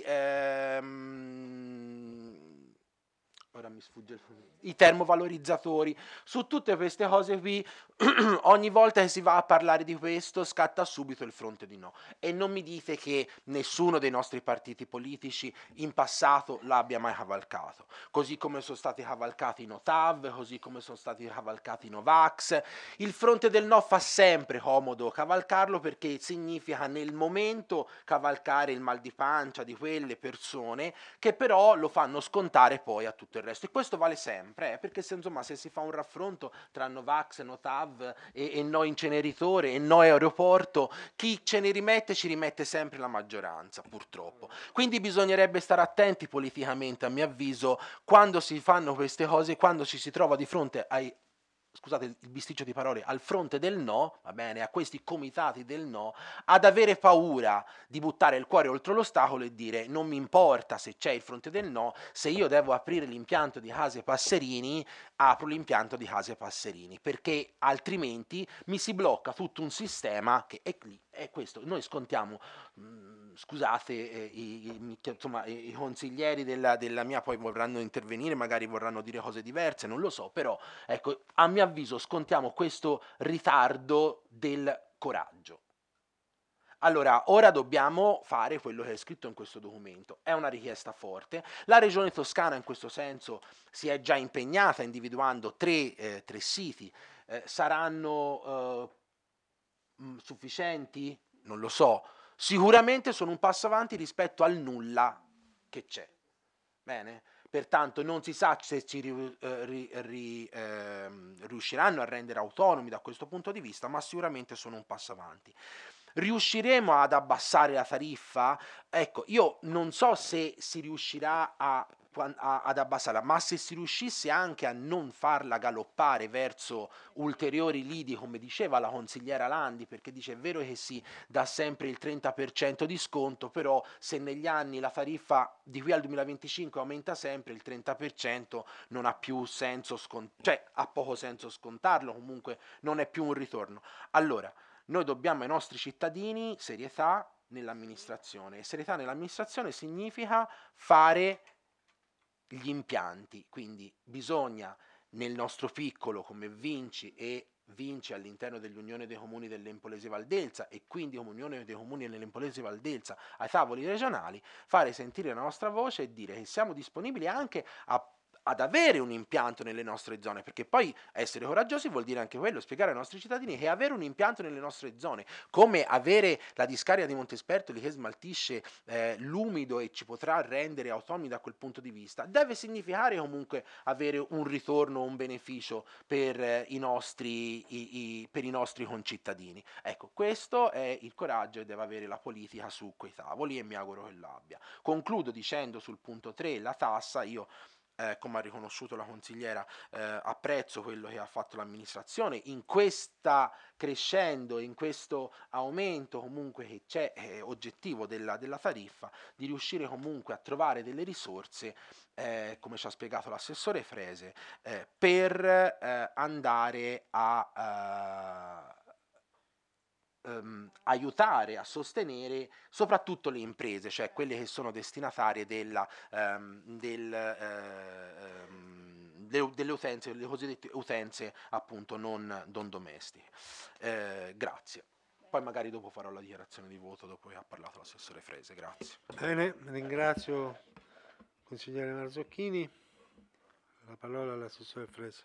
ora mi sfugge i termovalorizzatori, su tutte queste cose qui ogni volta che si va a parlare di questo scatta subito il fronte di no, e non mi dite che nessuno dei nostri partiti politici in passato l'abbia mai cavalcato, così come sono stati cavalcati i Notav, così come sono stati cavalcati i Novax. Il fronte del no fa sempre comodo cavalcarlo, perché significa nel momento cavalcare il mal di pancia di quelle persone che però lo fanno scontare poi a tutto il resto, e questo vale sempre, perché se si fa un raffronto tra Novax, Notav e no inceneritore e no aeroporto, chi ce ne rimette ci rimette sempre la maggioranza, purtroppo. Quindi bisognerebbe stare attenti politicamente, a mio avviso, quando si fanno queste cose, quando ci si trova di fronte ai, scusate il bisticcio di parole, al fronte del no, va bene, a questi comitati del no, ad avere paura di buttare il cuore oltre l'ostacolo e dire non mi importa se c'è il fronte del no, se io devo aprire l'impianto di Case Passerini, apro l'impianto di Case Passerini, perché altrimenti mi si blocca tutto un sistema che è lì, è questo. Noi scontiamo, scusate, i consiglieri della mia poi vorranno intervenire, magari vorranno dire cose diverse, non lo so, però ecco, a mio avviso scontiamo questo ritardo del coraggio. Allora, ora dobbiamo fare quello che è scritto in questo documento. È una richiesta forte. La Regione Toscana in questo senso si è già impegnata individuando tre siti. Saranno sufficienti? Non lo so. Sicuramente sono un passo avanti rispetto al nulla che c'è. Bene? Pertanto non si sa se ci riusciranno a rendere autonomi da questo punto di vista, ma sicuramente sono un passo avanti. Riusciremo ad abbassare la tariffa? Ecco, io non so se si riuscirà ad abbassarla, ma se si riuscisse anche a non farla galoppare verso ulteriori lidi, come diceva la consigliera Landi, perché dice è vero che si dà sempre il 30% di sconto, però se negli anni la tariffa di qui al 2025 aumenta sempre, il 30% non ha più senso, cioè ha poco senso scontarlo, comunque non è più un ritorno. Allora, noi dobbiamo ai nostri cittadini serietà nell'amministrazione, e serietà nell'amministrazione significa fare gli impianti, quindi bisogna nel nostro piccolo come Vinci all'interno dell'Unione dei Comuni dell'Empolese Valdelsa e quindi come Unione dei Comuni dell'Empolese Valdelsa ai tavoli regionali, fare sentire la nostra voce e dire che siamo disponibili anche ad avere un impianto nelle nostre zone, perché poi essere coraggiosi vuol dire anche quello, spiegare ai nostri cittadini che avere un impianto nelle nostre zone, come avere la discarica di Montespertoli che smaltisce l'umido e ci potrà rendere autonomi da quel punto di vista, deve significare comunque avere un ritorno, un beneficio per i nostri concittadini. Ecco, questo è il coraggio che deve avere la politica su quei tavoli e mi auguro che l'abbia. Concludo dicendo sul punto 3, la tassa, io come ha riconosciuto la consigliera, apprezzo quello che ha fatto l'amministrazione in questa crescendo, in questo aumento comunque che c'è oggettivo della tariffa, di riuscire comunque a trovare delle risorse, come ci ha spiegato l'assessore Frese, per andare a aiutare a sostenere soprattutto le imprese, cioè quelle che sono destinatarie delle utenze, le cosiddette utenze appunto non domestiche. Grazie. Poi magari dopo farò la dichiarazione di voto dopo che ha parlato l'assessore Frese. Grazie. Bene, ringrazio il consigliere Marzocchini. La parola all'assessore Frese.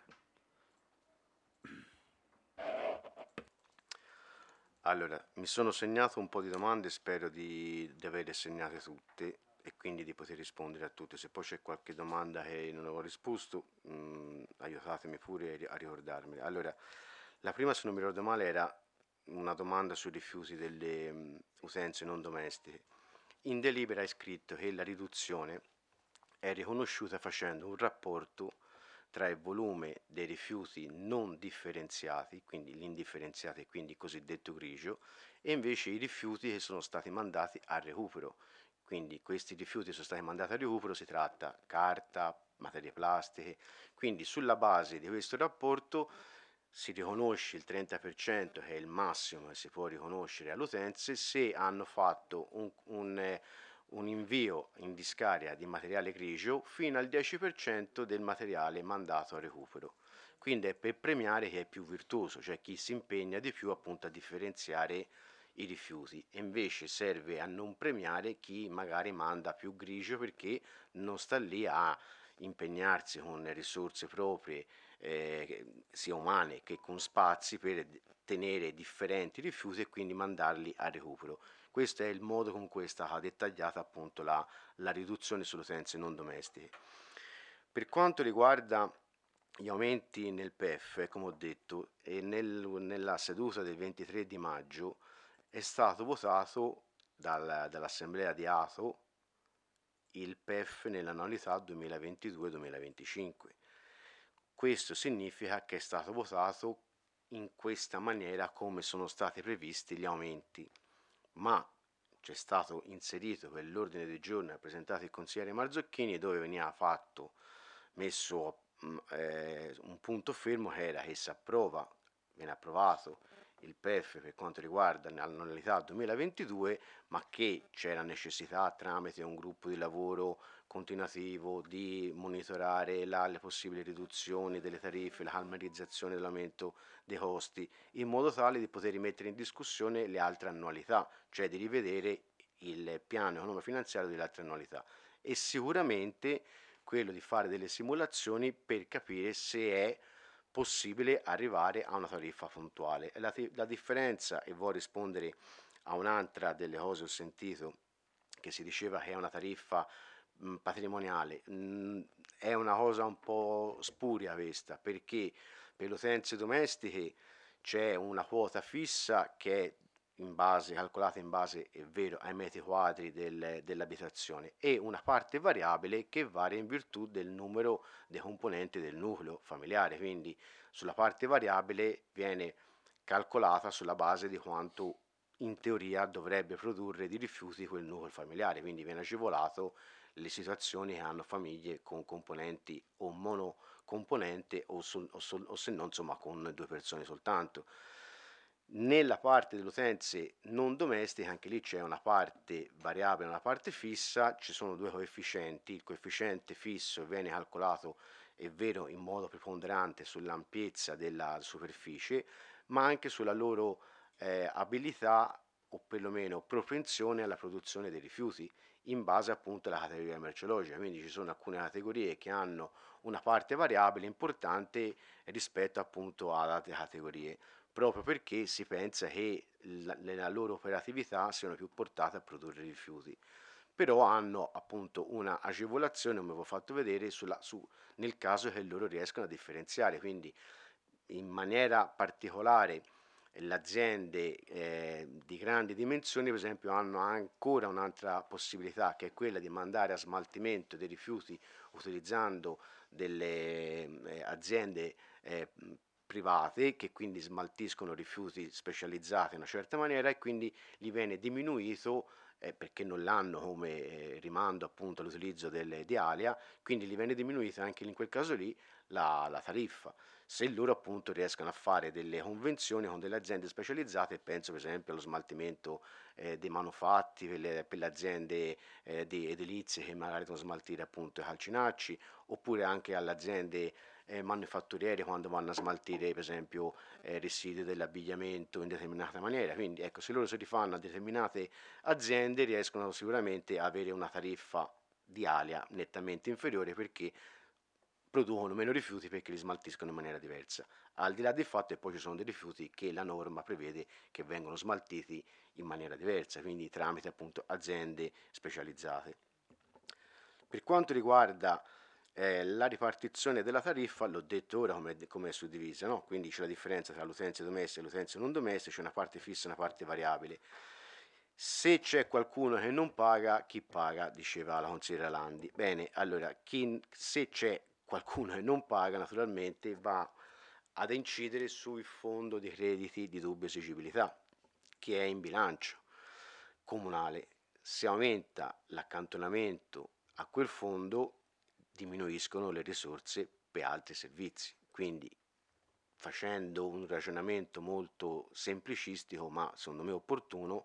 Allora, mi sono segnato un po' di domande, spero di averle segnate tutte e quindi di poter rispondere a tutte. Se poi c'è qualche domanda che non ho risposto, aiutatemi pure a ricordarmi. Allora, la prima, se non mi ricordo male, era una domanda sui rifiuti delle utenze non domestiche. In delibera è scritto che la riduzione è riconosciuta facendo un rapporto tra il volume dei rifiuti non differenziati, quindi l'indifferenziati, quindi cosiddetto grigio, e invece i rifiuti che sono stati mandati a recupero. Quindi questi rifiuti sono stati mandati a recupero, si tratta carta, materie plastiche, quindi sulla base di questo rapporto si riconosce il 30% che è il massimo che si può riconoscere alle utenze se hanno fatto un invio in discarica di materiale grigio fino al 10% del materiale mandato a recupero. Quindi è per premiare chi è più virtuoso, cioè chi si impegna di più appunto a differenziare i rifiuti, e invece serve a non premiare chi magari manda più grigio perché non sta lì a impegnarsi con risorse proprie, sia umane che con spazi, per tenere differenti rifiuti e quindi mandarli a recupero. Questo è il modo con cui è stata dettagliata appunto la riduzione sulle utenze non domestiche. Per quanto riguarda gli aumenti nel PEF, come ho detto, nella seduta del 23 di maggio è stato votato dall'Assemblea di ATO il PEF nell'annualità 2022-2025. Questo significa che è stato votato in questa maniera come sono stati previsti gli aumenti, ma c'è stato inserito per l'ordine del giorno presentato il consigliere Marzocchini, dove veniva messo un punto fermo, che era che viene approvato il PEF per quanto riguarda l'annualità 2022, ma che c'era necessità tramite un gruppo di lavoro continuativo di monitorare le possibili riduzioni delle tariffe, la calmierazione dell'aumento dei costi, in modo tale di poter rimettere in discussione le altre annualità, cioè di rivedere il piano economico-finanziario delle altre annualità, e sicuramente quello di fare delle simulazioni per capire se è possibile arrivare a una tariffa puntuale. La differenza, e voglio rispondere a un'altra delle cose, ho sentito che si diceva che è una tariffa patrimoniale, è una cosa un po' spuria questa, perché per le utenze domestiche c'è una quota fissa che è calcolata in base, è vero, ai metri quadri dell'abitazione, e una parte variabile che varia in virtù del numero dei componenti del nucleo familiare, quindi sulla parte variabile viene calcolata sulla base di quanto in teoria dovrebbe produrre di rifiuti quel nucleo familiare, quindi viene agevolato le situazioni che hanno famiglie con componenti o monocomponente o se no insomma con 2 persone soltanto. Nella parte delle utenze non domestiche anche lì c'è una parte variabile e una parte fissa, ci sono 2 coefficienti, il coefficiente fisso viene calcolato, è vero, in modo preponderante sull'ampiezza della superficie, ma anche sulla loro abilità o perlomeno propensione alla produzione dei rifiuti in base appunto alla categoria merceologica, quindi ci sono alcune categorie che hanno una parte variabile importante rispetto appunto ad altre categorie, proprio perché si pensa che nella loro operatività siano più portate a produrre rifiuti, però hanno appunto una agevolazione, come vi ho fatto vedere, nel caso che loro riescano a differenziare, quindi in maniera particolare le aziende di grandi dimensioni per esempio hanno ancora un'altra possibilità, che è quella di mandare a smaltimento dei rifiuti utilizzando delle aziende private che quindi smaltiscono rifiuti specializzati in una certa maniera, e quindi gli viene diminuito perché non l'hanno come rimando appunto all'utilizzo di Alia, quindi gli viene diminuita anche in quel caso lì la tariffa, se loro appunto riescono a fare delle convenzioni con delle aziende specializzate. Penso per esempio allo smaltimento dei manufatti per le aziende di edilizie che magari devono smaltire appunto i calcinacci, oppure anche alle aziende manifatturiere quando vanno a smaltire per esempio residui dell'abbigliamento in determinata maniera. Quindi ecco, se loro si rifanno a determinate aziende riescono sicuramente a avere una tariffa di Alia nettamente inferiore, perché producono meno rifiuti perché li smaltiscono in maniera diversa, al di là del fatto che poi ci sono dei rifiuti che la norma prevede che vengono smaltiti in maniera diversa, quindi tramite appunto aziende specializzate. Per quanto riguarda la ripartizione della tariffa, l'ho detto ora come è suddivisa, no? Quindi c'è la differenza tra le utenze domestiche e le utenze non domestiche, c'è una parte fissa e una parte variabile. Se c'è qualcuno che non paga, chi paga? Diceva la consigliera Landi. Bene, allora, se c'è qualcuno che non paga, naturalmente va ad incidere sul fondo di crediti di dubbia esigibilità, che è in bilancio comunale. Se aumenta l'accantonamento a quel fondo, diminuiscono le risorse per altri servizi. Quindi, facendo un ragionamento molto semplicistico, ma secondo me opportuno,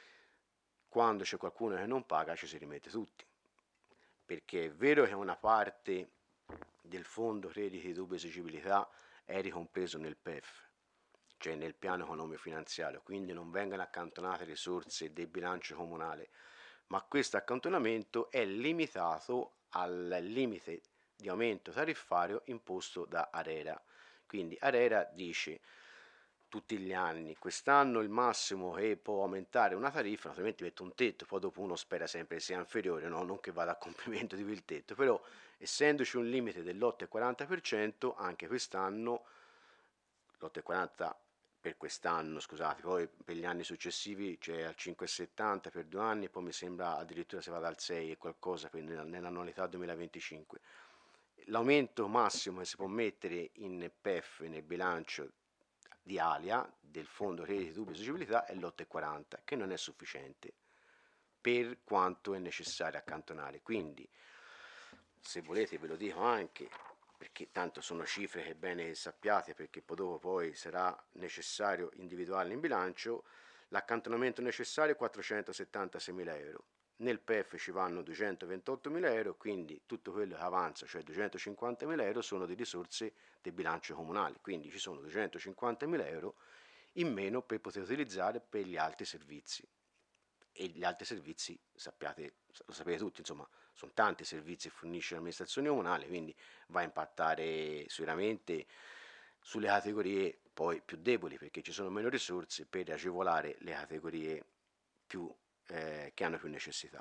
quando c'è qualcuno che non paga ci si rimette tutti, perché è vero che una parte del fondo crediti di dubbia esigibilità è ricompreso nel PEF, cioè nel piano economico finanziario, quindi non vengono accantonate risorse del bilancio comunale, ma questo accantonamento è limitato al limite di aumento tariffario imposto da ARERA. Quindi ARERA dice: tutti gli anni. Quest'anno il massimo che può aumentare una tariffa, naturalmente mette un tetto, poi dopo uno spera sempre che sia inferiore, no? Non che vada a compimento di quel tetto, però essendoci un limite dell'8,40%, anche quest'anno, l'8,40 per quest'anno, scusate, poi per gli anni successivi c'è al 5,70 per 2 anni, poi mi sembra addirittura si vada al 6 e qualcosa nell'annualità 2025. L'aumento massimo che si può mettere in PEF, nel bilancio di Alia, del fondo crediti dubbi e sociabilità, è l'8,40, che non è sufficiente per quanto è necessario accantonare. Quindi, se volete ve lo dico anche, perché tanto sono cifre che è bene che sappiate, perché poi sarà necessario individuarle in bilancio. L'accantonamento necessario è 476.000 euro. Nel PEF ci vanno 228.000 euro, quindi tutto quello che avanza, cioè 250.000 euro, sono di risorse del bilancio comunale, quindi ci sono 250.000 euro in meno per poter utilizzare per gli altri servizi. E gli altri servizi, lo sapete tutti, insomma, sono tanti servizi che fornisce l'amministrazione comunale, quindi va a impattare sicuramente sulle categorie poi più deboli, perché ci sono meno risorse per agevolare le categorie che hanno più necessità.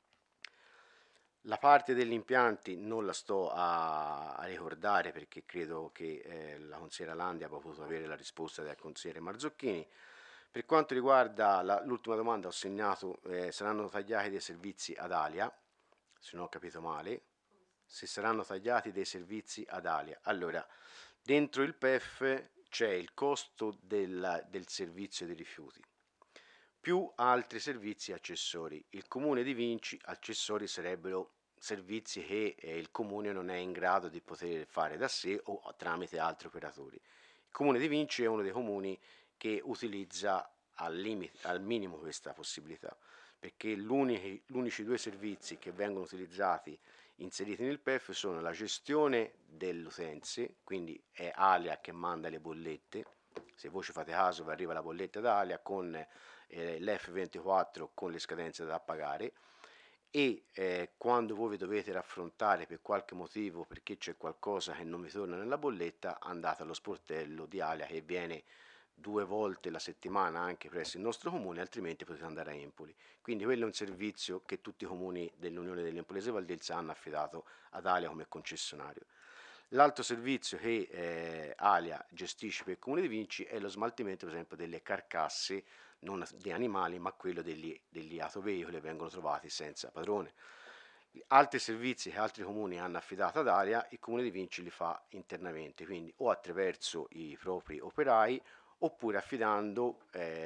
La parte degli impianti non la sto a ricordare, perché credo che la consigliera Landi abbia potuto avere la risposta del consigliere Marzocchini. Per quanto riguarda l'ultima domanda, ho segnato saranno tagliati dei servizi ad Alia, se non ho capito male. Se saranno tagliati dei servizi ad Alia, allora dentro il PEF c'è il costo del servizio dei rifiuti più altri servizi accessori. Il comune di Vinci, accessori sarebbero servizi che il comune non è in grado di poter fare da sé o tramite altri operatori. Il comune di Vinci è uno dei comuni che utilizza al minimo questa possibilità, perché gli unici 2 servizi che vengono utilizzati inseriti nel PEF sono la gestione delle utenze, quindi è Alia che manda le bollette. Se voi ci fate caso vi arriva la bolletta da Alia con l'F24 con le scadenze da pagare, e quando voi vi dovete raffrontare per qualche motivo, perché c'è qualcosa che non vi torna nella bolletta, andate allo sportello di Alia, che viene 2 volte la settimana anche presso il nostro comune, altrimenti potete andare a Empoli. Quindi quello è un servizio che tutti i comuni dell'Unione degli Empolesi Valdelsa hanno affidato ad Alia come concessionario. L'altro servizio che Alia gestisce per il comune di Vinci è lo smaltimento, per esempio, delle carcasse non di animali, ma quello degli autoveicoli che vengono trovati senza padrone. Altri servizi che altri comuni hanno affidato ad Alia, il comune di Vinci li fa internamente, quindi o attraverso i propri operai oppure affidando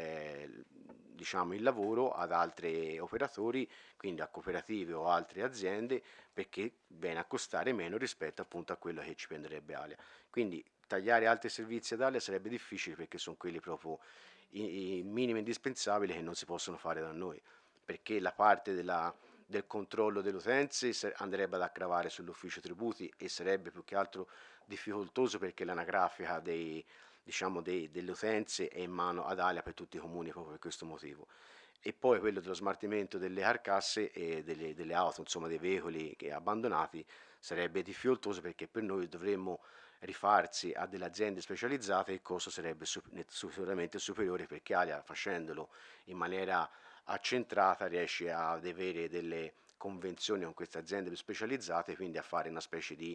il lavoro ad altri operatori, quindi a cooperative o altre aziende, perché viene a costare meno rispetto appunto a quello che ci prenderebbe Alia. Quindi tagliare altri servizi ad Alia sarebbe difficile, perché sono quelli proprio i minimi indispensabili che non si possono fare da noi, perché la parte del controllo delle utenze andrebbe ad aggravare sull'ufficio tributi e sarebbe più che altro difficoltoso, perché l'anagrafica delle utenze è in mano ad Alia per tutti i comuni proprio per questo motivo. E poi quello dello smaltimento delle carcasse e delle auto, insomma dei veicoli abbandonati, sarebbe difficoltoso, perché per noi dovremmo rifarsi a delle aziende specializzate e il costo sarebbe sicuramente superiore, perché Alia, facendolo in maniera accentrata, riesce ad avere delle convenzioni con queste aziende più specializzate, quindi a fare una specie di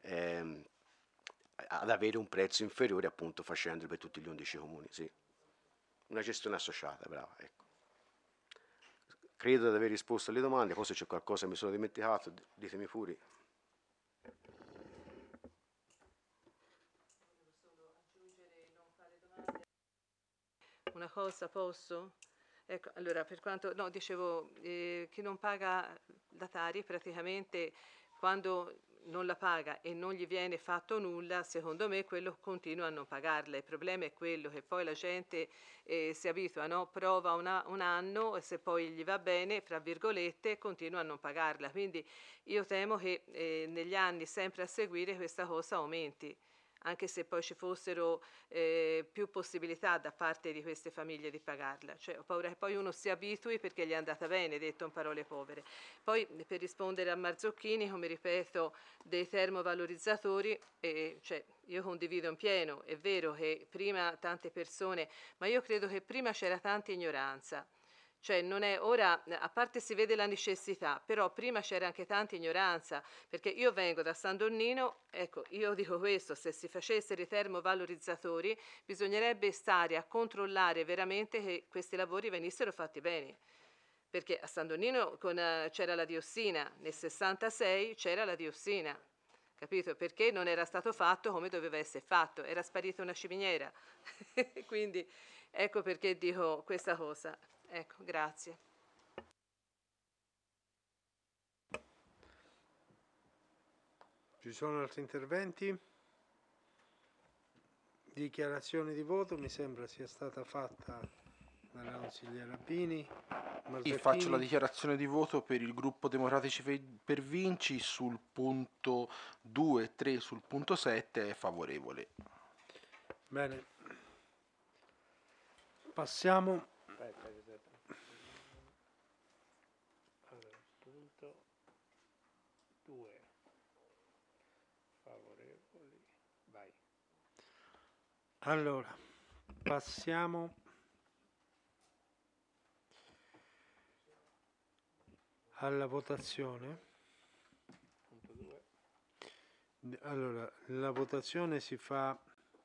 ad avere un prezzo inferiore, appunto facendolo per tutti gli 11 comuni. Sì. Una gestione associata, brava, ecco. Credo di aver risposto alle domande, poi se c'è qualcosa che mi sono dimenticato ditemi pure. Una cosa posso? Ecco, allora, per quanto, no, dicevo, chi non paga la Tari praticamente, quando non la paga e non gli viene fatto nulla, secondo me quello continua a non pagarla. Il problema è quello che poi la gente si abitua, no? Prova un anno e se poi gli va bene, fra virgolette, continua a non pagarla. Quindi io temo che negli anni sempre a seguire questa cosa aumenti. anche se poi ci fossero più possibilità da parte di queste famiglie di pagarla. Cioè, ho paura che poi uno si abitui perché gli è andata bene, detto in parole povere. Poi, per rispondere a Marzocchini, come ripeto, dei termovalorizzatori, cioè, io condivido in pieno, è vero che prima tante persone, ma io credo che prima c'era tanta ignoranza. Cioè non è ora, a parte si vede la necessità, però prima c'era anche tanta ignoranza, perché io vengo da San Donnino, ecco, io dico questo, se si facessero i termovalorizzatori bisognerebbe stare a controllare veramente che questi lavori venissero fatti bene. Perché a San Donnino c'era la diossina, nel 66 c'era la diossina, capito? Perché non era stato fatto come doveva essere fatto, era sparita una ciminiera. Quindi ecco perché dico questa cosa. Ecco, grazie. Ci sono altri interventi? Dichiarazione di voto mi sembra sia stata fatta dalla consigliera Bini. Io faccio la dichiarazione di voto per il gruppo Democratici per Vinci sul punto 2, 3, sul punto 7 è favorevole. Bene. Passiamo. Aspetta, Giuseppe. Allora, punto 2. Favorevoli. Vai. Allora, passiamo alla votazione. Punto 2. Allora, la votazione si fa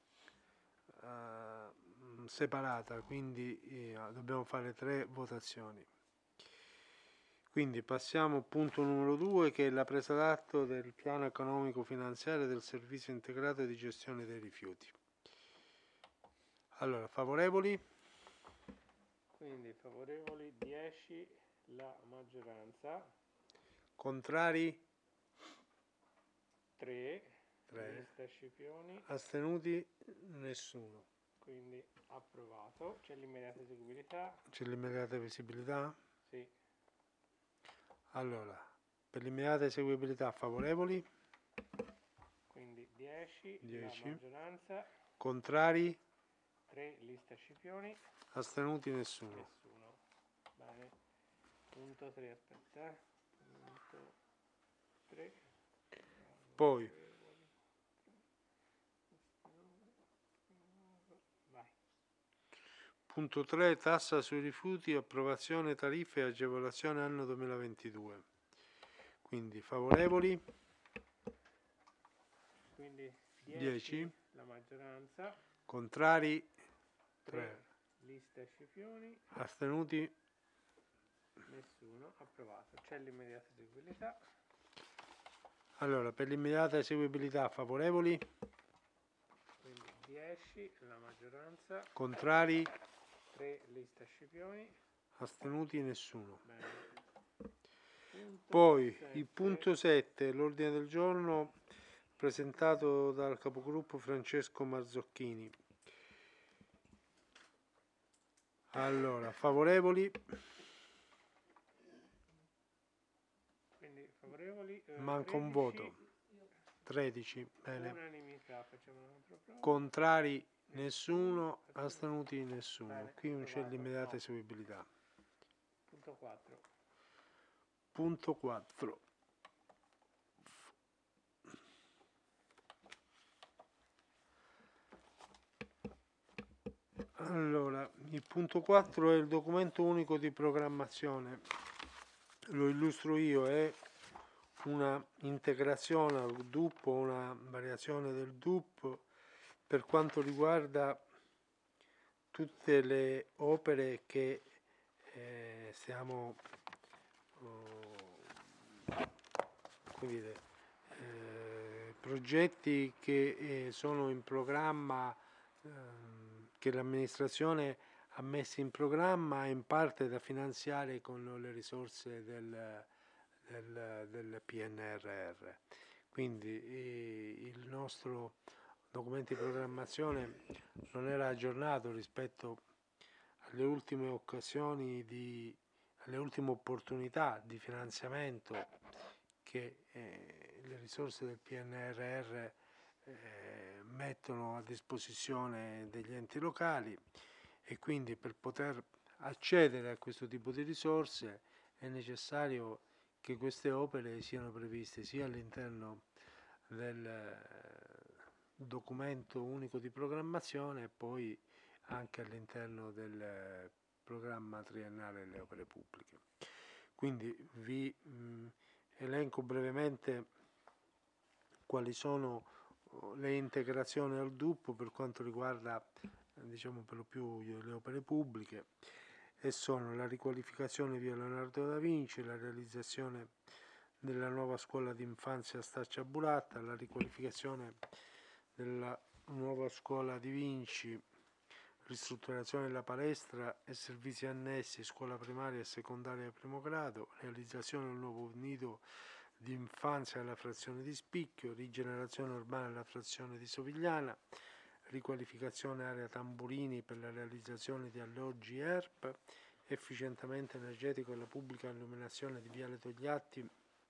separata, quindi dobbiamo fare 3 votazioni. Quindi passiamo al punto numero 2, che è la presa d'atto del piano economico finanziario del servizio integrato di gestione dei rifiuti. Allora, favorevoli? Quindi favorevoli 10 la maggioranza, Contrari? 3 3. Lista Scipioni, Astenuti? Nessuno. quindi approvato. C'è l'immediata eseguibilità? C'è l'immediata visibilità? Sì. Allora, per l'immediata eseguibilità favorevoli? Quindi 10 la 10. maggioranza, Contrari? 3 Lista Scipioni, Astenuti? Nessuno. nessuno. Bene. Punto 3, aspetta. Punto 3. Poi, Vai. punto 3, tassa sui rifiuti, approvazione tariffe e agevolazione anno 2022. Quindi favorevoli? Quindi 10. la maggioranza, Contrari? 3 3. Lista Scipioni, Astenuti? nessuno. Approvato. C'è l'immediata eseguibilità? Allora, per l'immediata eseguibilità favorevoli? Quindi 10 la maggioranza, Contrari? 3 Lista Scipioni. Astenuti? Nessuno. Bene. Punto Poi 7. il punto 7, l'ordine del giorno presentato dal capogruppo Francesco Marzocchini. Allora, favorevoli? Quindi favorevoli Manca un 13, voto. 13, bene. unanimità, facciamo una controprova. Contrari? Nessuno. Astenuti? Nessuno. Bene, Qui non c'è approvato. l'immediata No. eseguibilità. Punto 4. Punto 4. Allora, il punto 4 è il documento unico di programmazione. Lo illustro io, è una integrazione al DUP, una variazione del DUP per quanto riguarda tutte le opere che stiamo come dire, progetti che sono in programma, che l'amministrazione ha messo in programma, in parte da finanziare con le risorse del PNRR. Quindi il nostro documento di programmazione non era aggiornato rispetto alle ultime occasioni, alle ultime opportunità di finanziamento che le risorse del PNRR mettono a disposizione degli enti locali, e quindi per poter accedere a questo tipo di risorse è necessario che queste opere siano previste sia all'interno del documento unico di programmazione e poi anche all'interno del programma triennale delle opere pubbliche. Quindi vi elenco brevemente quali sono le integrazioni al DUP per quanto riguarda, diciamo, per lo più le opere pubbliche, e sono la riqualificazione via Leonardo da Vinci, la realizzazione della nuova scuola di infanzia Staccia Buratta, la riqualificazione della nuova scuola di Vinci, ristrutturazione della palestra e servizi annessi, scuola primaria e secondaria di primo grado, realizzazione del nuovo nido di infanzia alla frazione di Spicchio, rigenerazione urbana alla frazione di Sovigliana, riqualificazione area Tamburini per la realizzazione di alloggi ERP, efficientamento energetico della pubblica illuminazione di Viale Togliatti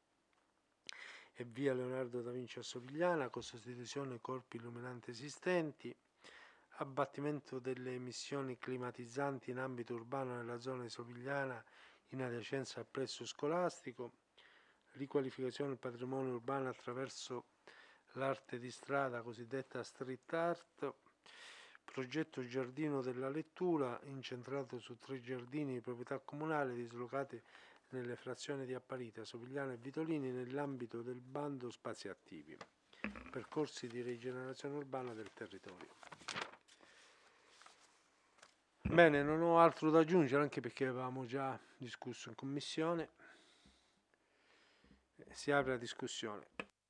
e via Leonardo da Vinci a Sovigliana, con sostituzione corpi illuminanti esistenti, abbattimento delle emissioni climatizzanti in ambito urbano nella zona di Sovigliana in adiacenza al plesso scolastico, riqualificazione del patrimonio urbano attraverso l'arte di strada cosiddetta street art, progetto giardino della lettura incentrato su 3 giardini di proprietà comunale dislocati nelle frazioni di Apparita, Sovigliana e Vitolini nell'ambito del bando spazi attivi, percorsi di rigenerazione urbana del territorio. Bene, non ho altro da aggiungere, anche perché avevamo già discusso in commissione. Si apre la discussione.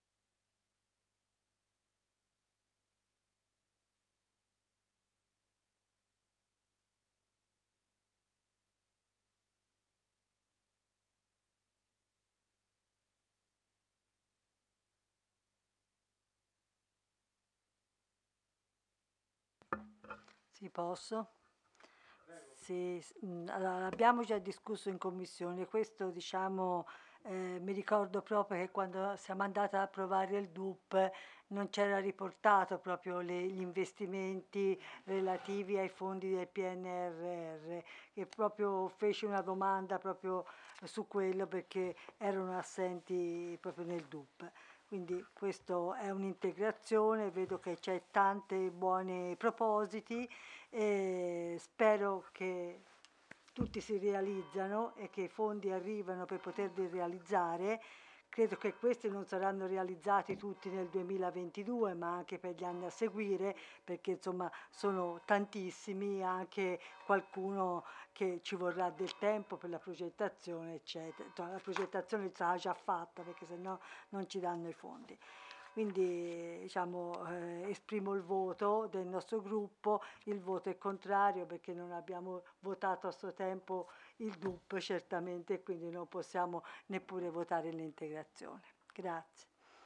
Sì, posso? Sì, allora, abbiamo già discusso in commissione, questo diciamo mi ricordo proprio che quando siamo andati ad approvare il DUP non c'era riportato proprio gli investimenti relativi ai fondi del PNRR, che proprio feci una domanda proprio su quello perché erano assenti proprio nel DUP. Quindi questo è un'integrazione, vedo che c'è tanti buoni propositi e spero che tutti si realizzano e che i fondi arrivano per poterli realizzare. Credo che questi non saranno realizzati tutti nel 2022, ma anche per gli anni a seguire, perché insomma sono tantissimi, anche qualcuno che ci vorrà del tempo per la progettazione, eccetera. La progettazione sarà già fatta, perché sennò non ci danno i fondi. Quindi diciamo, esprimo il voto del nostro gruppo, il voto è contrario perché non abbiamo votato a suo tempo il DUP certamente e quindi non possiamo neppure votare l'integrazione. Grazie.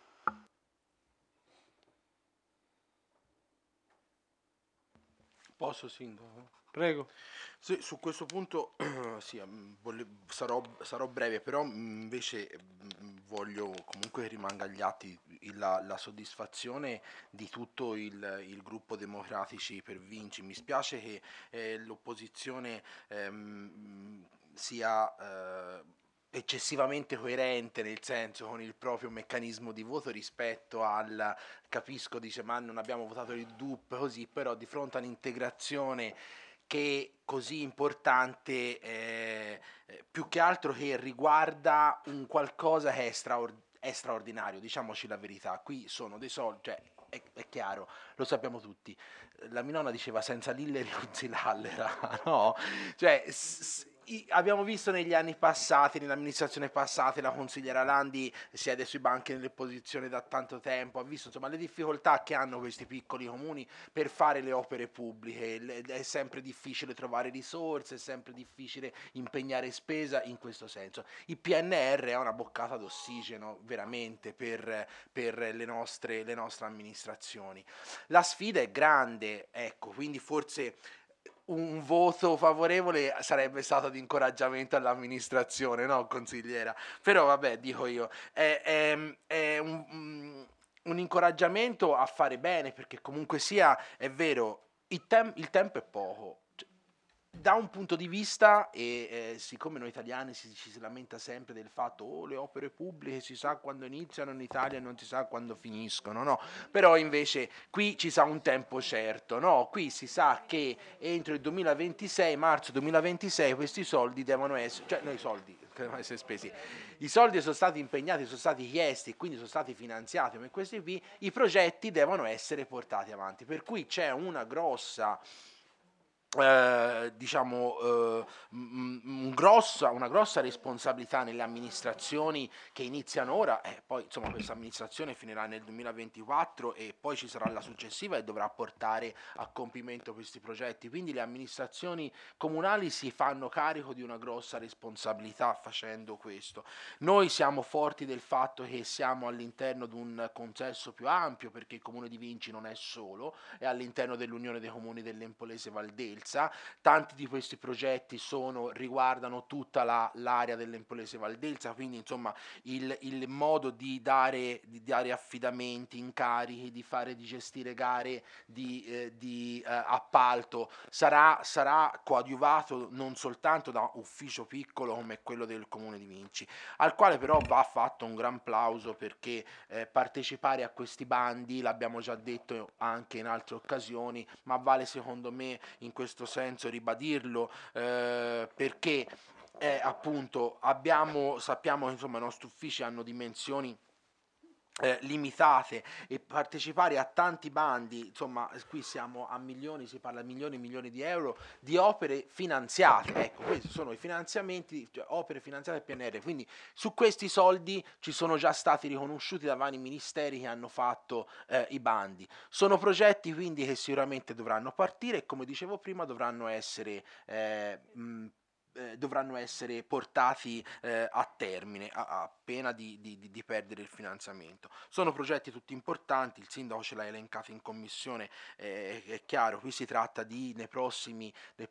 Posso, Sindaco? Prego. Sì, su questo punto sì, sarò breve, però invece voglio comunque che rimanga agli atti la soddisfazione di tutto il gruppo Democratici per Vinci. Mi spiace che l'opposizione sia eccessivamente coerente, nel senso, con il proprio meccanismo di voto rispetto al, capisco, dice, ma non abbiamo votato il DUP così, però di fronte all'integrazione che è così importante, più che altro che riguarda un qualcosa che è straordinario, diciamoci la verità, qui sono dei soldi, cioè è chiaro, lo sappiamo tutti, la mia nonna diceva senza lilleri non si lallera, no? Cioè abbiamo visto negli anni passati, nell'amministrazione passata, la consigliera Landi siede sui banchi nelle posizioni da tanto tempo, ha visto insomma le difficoltà che hanno questi piccoli comuni per fare le opere pubbliche, è sempre difficile trovare risorse, è sempre difficile impegnare spesa in questo senso. Il PNR è una boccata d'ossigeno veramente per le nostre amministrazioni. La sfida è grande, ecco, quindi forse un voto favorevole sarebbe stato di incoraggiamento all'amministrazione, no, consigliera? Però vabbè, dico io, è un incoraggiamento a fare bene, perché comunque sia, è vero, il tempo è poco. Da un punto di vista, siccome noi italiani ci si lamenta sempre del fatto le opere pubbliche si sa quando iniziano in Italia e non si sa quando finiscono, no? Però invece qui ci sa un tempo certo, no? Qui si sa che entro il 2026, marzo 2026, questi soldi devono essere, cioè noi soldi devono essere spesi, i soldi sono stati impegnati, sono stati chiesti e quindi sono stati finanziati come questi qui, i progetti devono essere portati avanti, per cui c'è una grossa una grossa responsabilità nelle amministrazioni che iniziano ora, poi insomma questa amministrazione finirà nel 2024 e poi ci sarà la successiva e dovrà portare a compimento questi progetti, quindi le amministrazioni comunali si fanno carico di una grossa responsabilità facendo questo. Noi siamo forti del fatto che siamo all'interno di un consesso più ampio, perché il comune di Vinci non è solo, è all'interno dell'Unione dei Comuni dell'Empolese Valdelsa. Tanti di questi progetti riguardano tutta l'area dell'Empolese Valdelsa, quindi insomma il modo di dare affidamenti, incarichi, di gestire gare di appalto sarà coadiuvato non soltanto da un ufficio piccolo come quello del Comune di Vinci, al quale però va fatto un gran plauso, perché partecipare a questi bandi, l'abbiamo già detto anche in altre occasioni, ma vale secondo me in questo senso ribadirlo, perché appunto sappiamo che insomma i nostri uffici hanno dimensioni limitate e partecipare a tanti bandi, insomma qui siamo a milioni, si parla di milioni di euro di opere finanziate, ecco, questi sono i finanziamenti, cioè opere finanziate del PNR, quindi su questi soldi ci sono già stati riconosciuti da vari ministeri che hanno fatto i bandi. Sono progetti quindi che sicuramente dovranno partire e, come dicevo prima, dovranno essere portati a termine appena di perdere il finanziamento. Sono progetti tutti importanti, il sindaco ce l'ha elencato in commissione, è chiaro, qui si tratta nei prossimi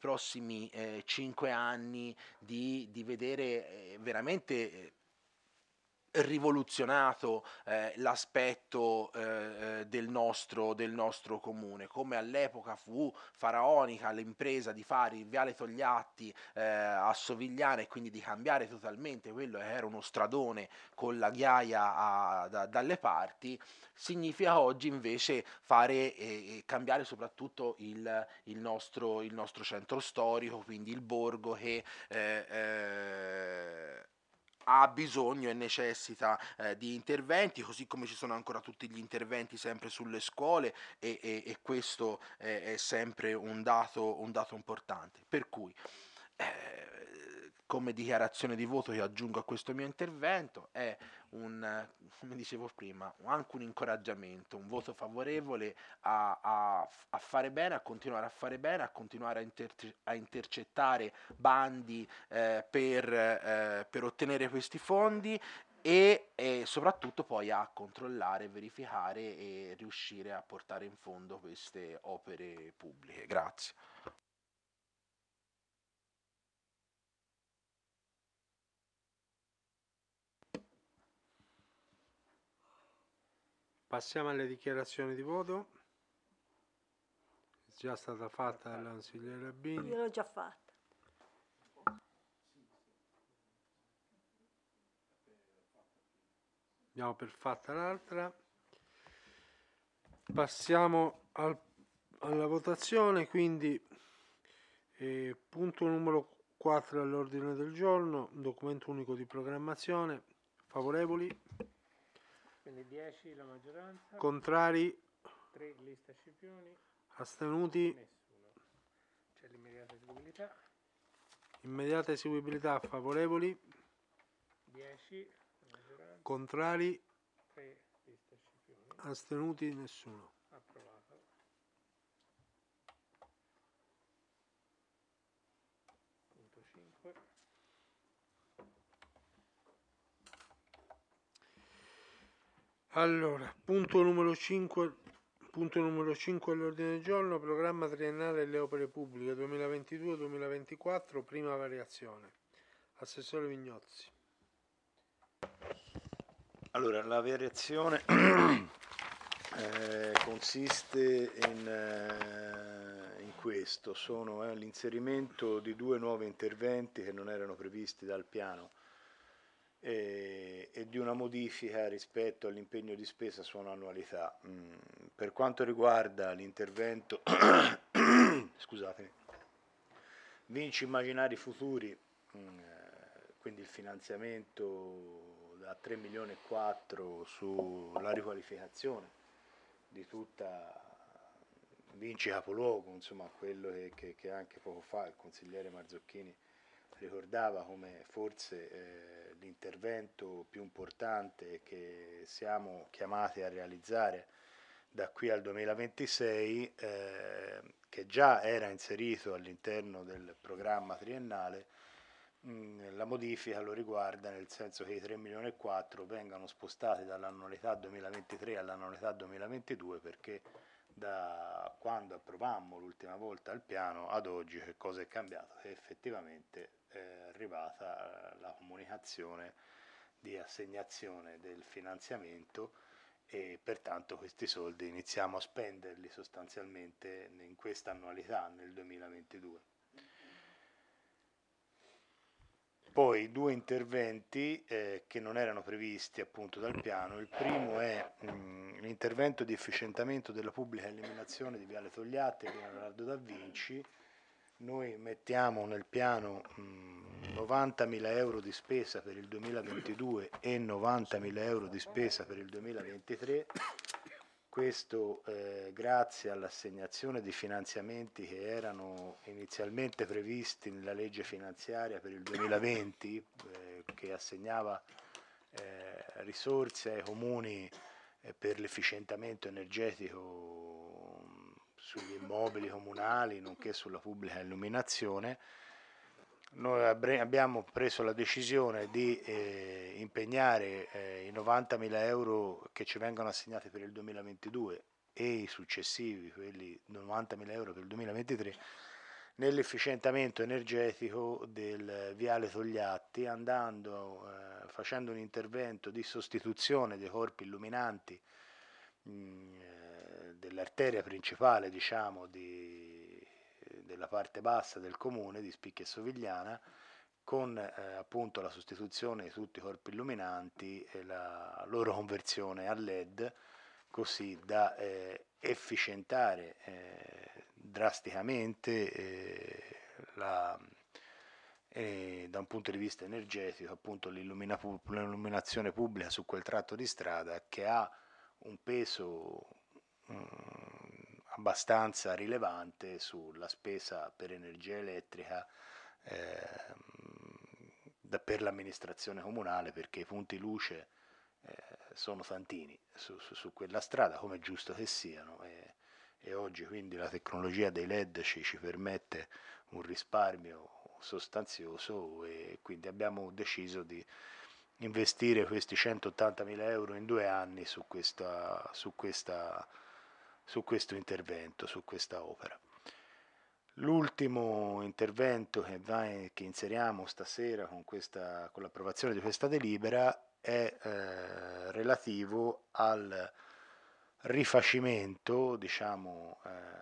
5 anni di vedere veramente rivoluzionato l'aspetto del nostro comune, come all'epoca fu faraonica l'impresa di fare il viale Togliatti a Sovigliana e quindi di cambiare totalmente quello che era uno stradone con la ghiaia dalle parti. Significa oggi invece cambiare soprattutto il nostro centro storico, quindi il borgo che ha bisogno e necessita di interventi, così come ci sono ancora tutti gli interventi sempre sulle scuole e questo è sempre un dato importante. Per cui come dichiarazione di voto che aggiungo a questo mio intervento è come dicevo prima, anche un incoraggiamento, un voto favorevole a fare bene, a continuare a fare bene, a continuare a intercettare bandi per ottenere questi fondi e soprattutto poi a controllare, verificare e riuscire a portare in fondo queste opere pubbliche. Grazie. Passiamo alle dichiarazioni di voto. È già stata fatta dalla consigliera Bini. Io l'ho già fatta. Abbiamo per fatta l'altra. Passiamo alla votazione, quindi punto numero 4 all'ordine del giorno, documento unico di programmazione. Favorevoli? Quindi 10 la maggioranza, Contrari? 3 lista Scipioni, Astenuti? nessuno. C'è l'immediata eseguibilità, Immediata eseguibilità. Favorevoli? 10 la maggioranza, Contrari? 3 lista Scipioni, Astenuti? Nessuno. approvato. Punto 5. Allora, punto numero 5 all'ordine del giorno, programma triennale delle opere pubbliche 2022-2024, prima variazione. Assessore Vignozzi. Allora, la variazione consiste in questo, sono l'inserimento di 2 nuovi interventi che non erano previsti dal piano e di una modifica rispetto all'impegno di spesa su un'annualità. Per quanto riguarda l'intervento scusatemi, Vinci Immaginari Futuri, quindi il finanziamento da 3 milioni e 4 sulla riqualificazione di tutta Vinci Capoluogo, insomma quello che anche poco fa il consigliere Marzocchini ricordava come forse l'intervento più importante che siamo chiamati a realizzare da qui al 2026, che già era inserito all'interno del programma triennale. La modifica lo riguarda nel senso che i 3 milioni e 4 vengano spostati dall'annualità 2023 all'annualità 2022, perché da quando approvammo l'ultima volta il piano ad oggi che cosa è cambiato? Che effettivamente è arrivata la comunicazione di assegnazione del finanziamento e pertanto questi soldi iniziamo a spenderli sostanzialmente in questa annualità nel 2022. Poi 2 interventi che non erano previsti appunto dal piano. Il primo è l'intervento di efficientamento della pubblica illuminazione di Viale Togliatti e di Leonardo da Vinci. Noi mettiamo nel piano 90.000 euro di spesa per il 2022 e 90.000 euro di spesa per il 2023. Questo grazie all'assegnazione di finanziamenti che erano inizialmente previsti nella legge finanziaria per il 2020, che assegnava risorse ai comuni per l'efficientamento energetico sugli immobili comunali, nonché sulla pubblica illuminazione. Noi abbiamo preso la decisione di impegnare i 90.000 euro che ci vengono assegnati per il 2022 e i successivi, quelli 90.000 euro per il 2023, nell'efficientamento energetico del Viale Togliatti, facendo un intervento di sostituzione dei corpi illuminanti dell'arteria principale, diciamo, della parte bassa del comune di Spicchia e Sovigliana, con appunto la sostituzione di tutti i corpi illuminanti e la loro conversione a LED, così da efficientare drasticamente da un punto di vista energetico appunto l'illuminazione pubblica su quel tratto di strada che ha un peso abbastanza rilevante sulla spesa per energia elettrica per l'amministrazione comunale, perché i punti luce sono tantini su quella strada, come è giusto che siano, e oggi quindi la tecnologia dei LED ci permette un risparmio sostanzioso e quindi abbiamo deciso di investire questi 180.000 euro in 2 anni su questo intervento, su questa opera. L'ultimo intervento che inseriamo stasera con l'approvazione di questa delibera è relativo al rifacimento, diciamo,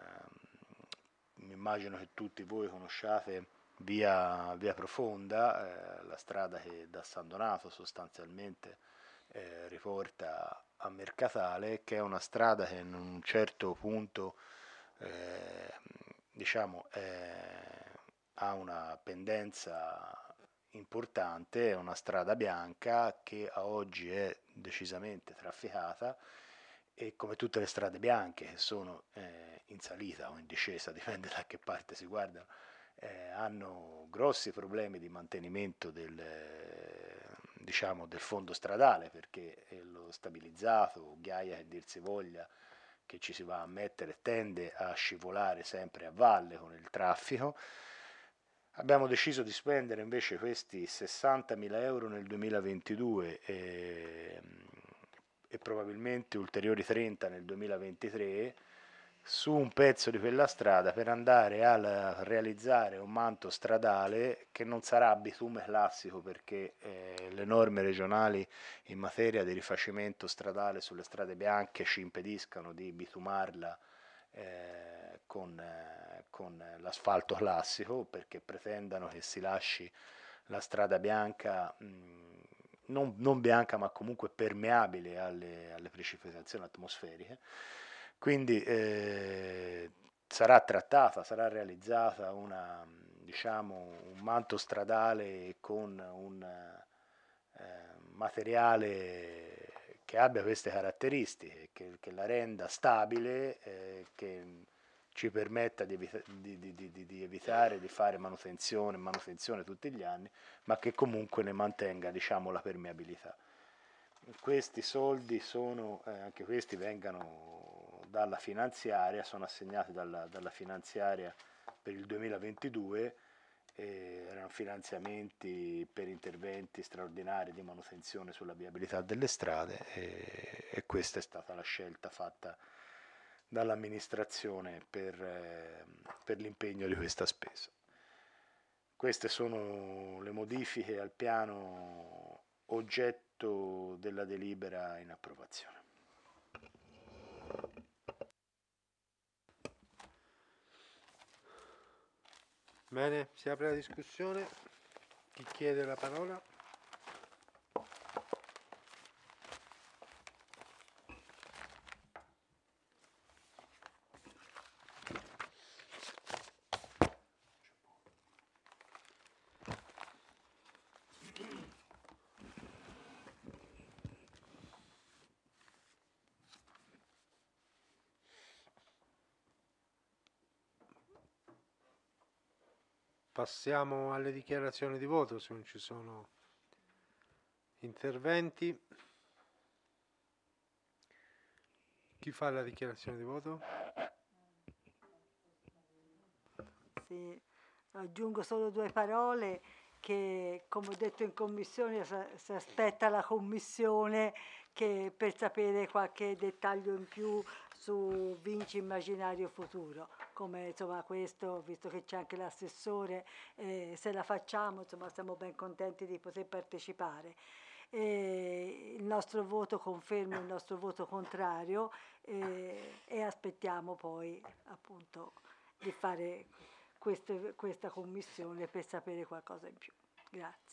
mi immagino che tutti voi conosciate via Profonda, la strada che da San Donato sostanzialmente riporta a Mercatale, che è una strada che in un certo punto diciamo ha una pendenza importante, è una strada bianca che a oggi è decisamente trafficata e come tutte le strade bianche che sono in salita o in discesa, dipende da che parte si guardano, hanno grossi problemi di mantenimento del fondo stradale, perché lo stabilizzato, ghiaia che dir si voglia, che ci si va a mettere tende a scivolare sempre a valle con il traffico. Abbiamo deciso di spendere invece questi 60.000 euro nel 2022 e probabilmente ulteriori 30 nel 2023 su un pezzo di quella strada per andare a realizzare un manto stradale che non sarà bitume classico perché le norme regionali in materia di rifacimento stradale sulle strade bianche ci impediscano di bitumarla con l'asfalto classico perché pretendano che si lasci la strada bianca, non bianca ma comunque permeabile alle precipitazioni atmosferiche. Quindi sarà trattata, sarà realizzata un manto stradale con un materiale che abbia queste caratteristiche, che la renda stabile, che ci permetta di evitare di fare manutenzione tutti gli anni, ma che comunque ne mantenga, diciamo, la permeabilità. Questi soldi anche questi vengano dalla finanziaria, sono assegnati dalla finanziaria per il 2022, erano finanziamenti per interventi straordinari di manutenzione sulla viabilità delle strade e questa è stata la scelta fatta dall'amministrazione per l'impegno di questa spesa. Queste sono le modifiche al piano oggetto della delibera in approvazione. Bene, si apre la discussione. Chi chiede la parola? Passiamo alle dichiarazioni di voto se non ci sono interventi. Chi fa la dichiarazione di voto? Sì, aggiungo solo due parole che, come ho detto in commissione, si aspetta la commissione per sapere qualche dettaglio in più su Vinci Immaginario Futuro. Come insomma questo, visto che c'è anche l'assessore, se la facciamo, insomma siamo ben contenti di poter partecipare. Il nostro voto conferma il nostro voto contrario e aspettiamo poi appunto di fare questa commissione per sapere qualcosa in più. Grazie.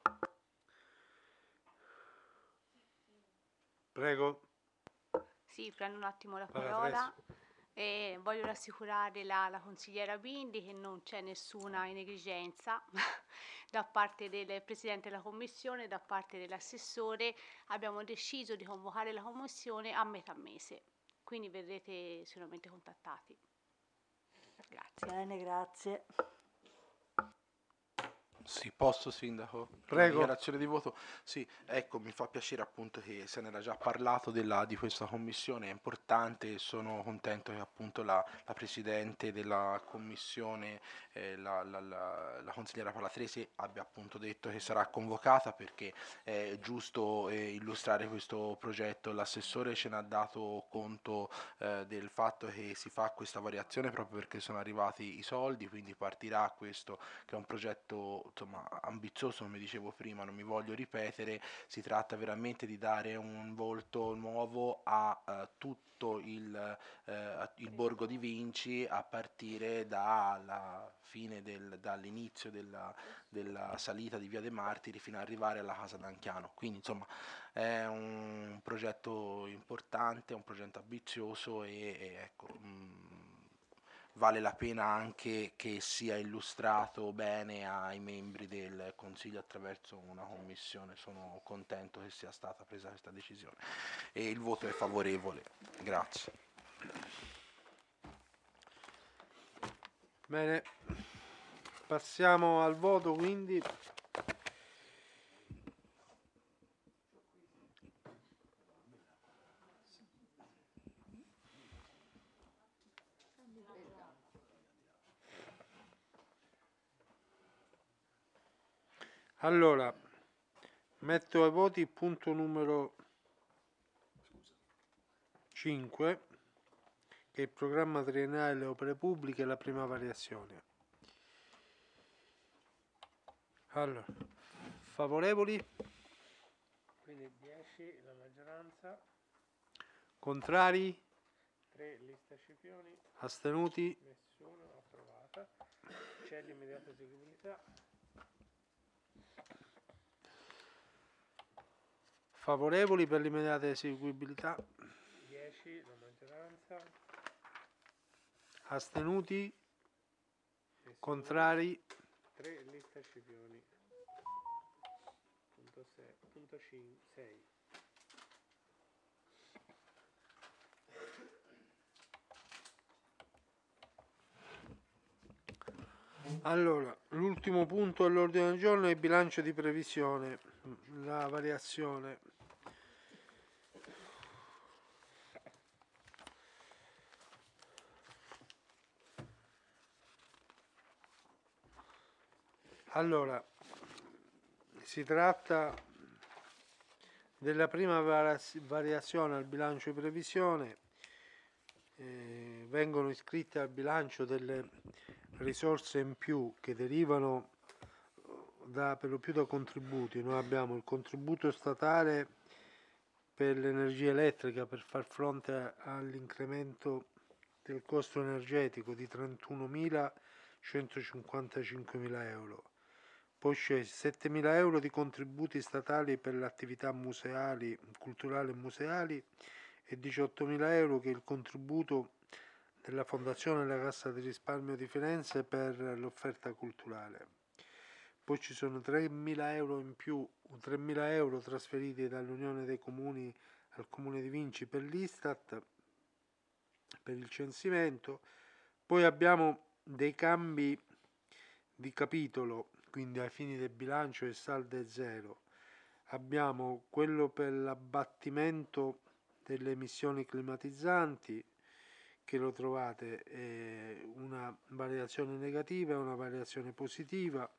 Prego. Sì, prendo un attimo la Palatrese. parola e voglio rassicurare la consigliera Bindi che non c'è nessuna negligenza da parte del Presidente della Commissione, da parte dell'assessore. Abbiamo deciso di convocare la Commissione a metà mese, quindi verrete sicuramente contattati. Grazie. Bene, grazie. Sì, posso, Sindaco? Prego. La dichiarazione di voto? Sì, ecco, mi fa piacere appunto che se ne era già parlato di questa commissione, è importante, sono contento che appunto la Presidente della commissione, la consigliera Palatrese, abbia appunto detto che sarà convocata perché è giusto illustrare questo progetto. L'assessore ce n'ha dato conto del fatto che si fa questa variazione proprio perché sono arrivati i soldi, quindi partirà questo che è un progetto insomma ambizioso, come dicevo prima, non mi voglio ripetere. Si tratta veramente di dare un volto nuovo a tutto il borgo di Vinci a partire dall'inizio della salita di Via dei Martiri fino ad arrivare alla Casa d'Anchiano. Quindi insomma è un progetto importante, un progetto ambizioso e ecco, vale la pena anche che sia illustrato bene ai membri del Consiglio attraverso una commissione. Sono contento che sia stata presa questa decisione e il voto è favorevole. Grazie. Bene, passiamo al voto quindi. Allora, metto ai voti il punto numero 5, che che è il programma triennale delle opere pubbliche, la prima variazione. Allora, favorevoli? Quindi 10 la maggioranza, Contrari? 3 lista Scipioni, Astenuti? nessuno, approvata. C'è l'immediata eseguibilità, Favorevoli per l'immediata eseguibilità? 10 la maggioranza, Astenuti? nessuno, Contrari? 3 lista Scipioni. Punto 6. Punto 6. Allora, l'ultimo punto all'ordine del giorno è il bilancio di previsione, la variazione. Allora, si tratta della prima variazione al bilancio di previsione. Vengono iscritte al bilancio delle risorse in più che derivano per lo più da contributi. Noi abbiamo il contributo statale per l'energia elettrica per far fronte all'incremento del costo energetico di 31.155.000 euro. Poi c'è 7.000 euro di contributi statali per le attività museali, culturali e museali e 18.000 euro che è il contributo della Fondazione della Cassa di Risparmio di Firenze per l'offerta culturale. Poi ci sono 3.000 euro in più, 3.000 euro trasferiti dall'Unione dei Comuni al Comune di Vinci per l'Istat, per il censimento. Poi abbiamo dei cambi di capitolo, quindi ai fini del bilancio il saldo è zero. Abbiamo quello per l'abbattimento delle emissioni climatizzanti, che lo trovate una variazione negativa e una variazione positiva,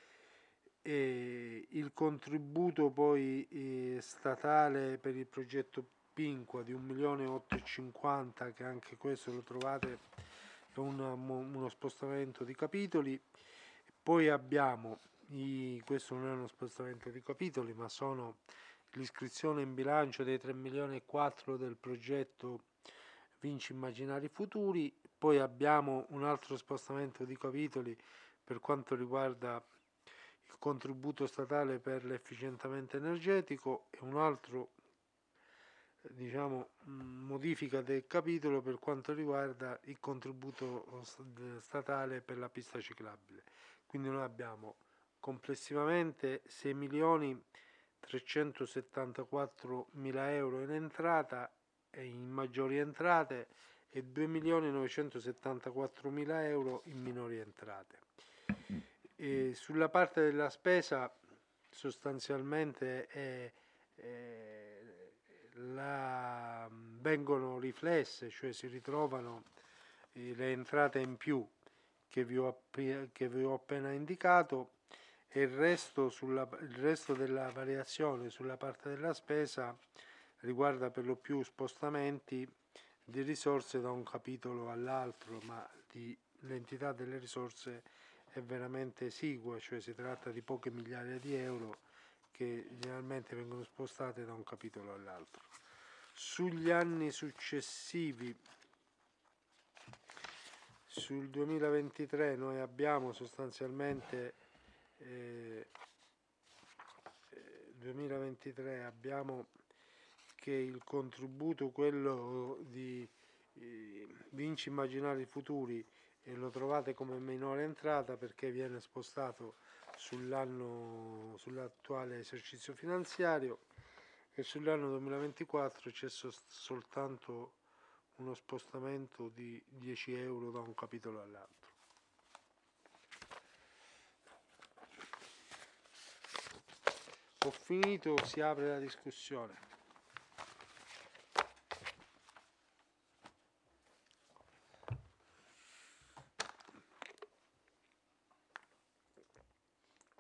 e il contributo poi statale per il progetto Pinqua di 1.850.000, che anche questo lo trovate uno spostamento di capitoli. Poi abbiamo questo non è uno spostamento di capitoli, ma sono l'iscrizione in bilancio dei 3.400.000 del progetto Vinci Immaginari Futuri. Poi abbiamo un altro spostamento di capitoli per quanto riguarda il contributo statale per l'efficientamento energetico e un altro modifica del capitolo per quanto riguarda il contributo statale per la pista ciclabile. Quindi noi abbiamo complessivamente 6.374.000 euro in entrata e in maggiori entrate e 2.974.000 euro in minori entrate. E sulla parte della spesa sostanzialmente vengono riflesse, cioè si ritrovano le entrate in più che vi ho appena indicato, e il resto della variazione sulla parte della spesa riguarda per lo più spostamenti di risorse da un capitolo all'altro, ma l'entità delle risorse è veramente esigua, cioè si tratta di poche migliaia di euro che generalmente vengono spostate da un capitolo all'altro. Sugli anni successivi, sul 2023 noi abbiamo sostanzialmente 2023 abbiamo che il contributo, quello di Vinci Immaginari Futuri, e lo trovate come minore entrata perché viene spostato sull'attuale esercizio finanziario, e sull'anno 2024 c'è soltanto uno spostamento di 10 euro da un capitolo all'altro. Ho finito, si apre la discussione.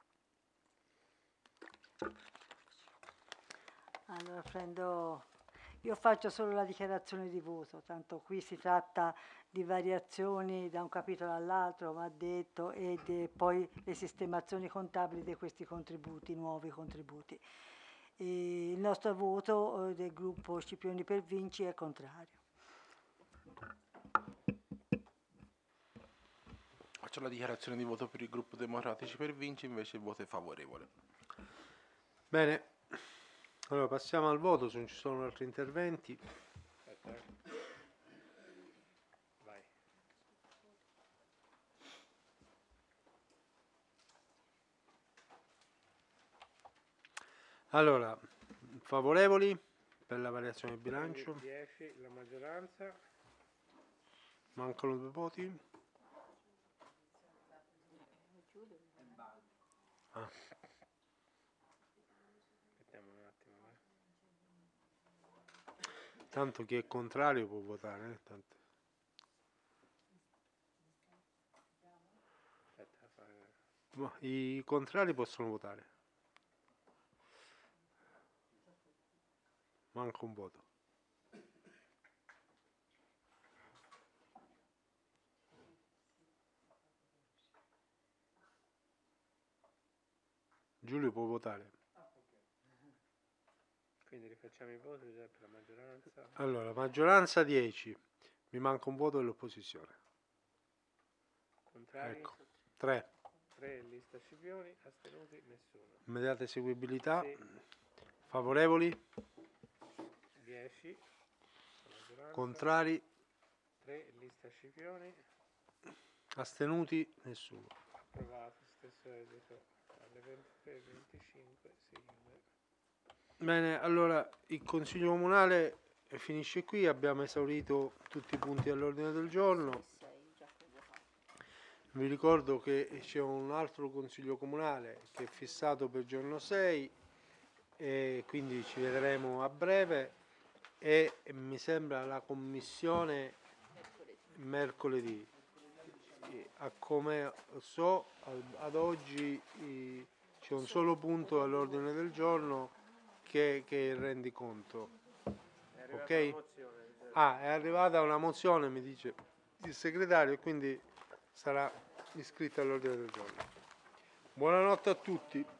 Allora prendo Io faccio solo la dichiarazione di voto, tanto qui si tratta di variazioni da un capitolo all'altro, va detto, e poi le sistemazioni contabili di questi contributi, nuovi contributi. E il nostro voto del gruppo Scipioni per Vinci è contrario. Faccio la dichiarazione di voto per il gruppo Democratici per Vinci, invece il voto è favorevole. Bene, allora passiamo al voto se non ci sono altri interventi. Aspetta, vai. Allora, favorevoli per la variazione di bilancio? 10 la maggioranza. Mancano 2 voti. Ah. Aspettiamo un attimo. Tanto chi è contrario può votare. Tanto. Aspetta, Ma i contrari possono votare. Manca un voto. Giulio può votare. quindi rifacciamo i voti già per la maggioranza. Allora, maggioranza 10. Mi manca un voto dell'opposizione. Contrari? Ecco, 3. 3 lista Scipioni, astenuti nessuno. Immediata eseguibilità. Sì. Favorevoli? 10 la maggioranza. Contrari? 3 lista Scipioni, Astenuti? Nessuno. approvato, stesso esito alle 23:25 Silve. Bene, allora il Consiglio Comunale finisce qui, abbiamo esaurito tutti i punti all'ordine del giorno. Vi ricordo che c'è un altro Consiglio Comunale che è fissato per il giorno 6 e quindi ci vedremo a breve e mi sembra la commissione mercoledì. A come so, ad oggi c'è un solo punto all'ordine del giorno che è il rendiconto. È arrivata Ok? una mozione. Ah, è arrivata una mozione, mi dice il segretario, e quindi sarà iscritta all'ordine del giorno. Buonanotte a tutti.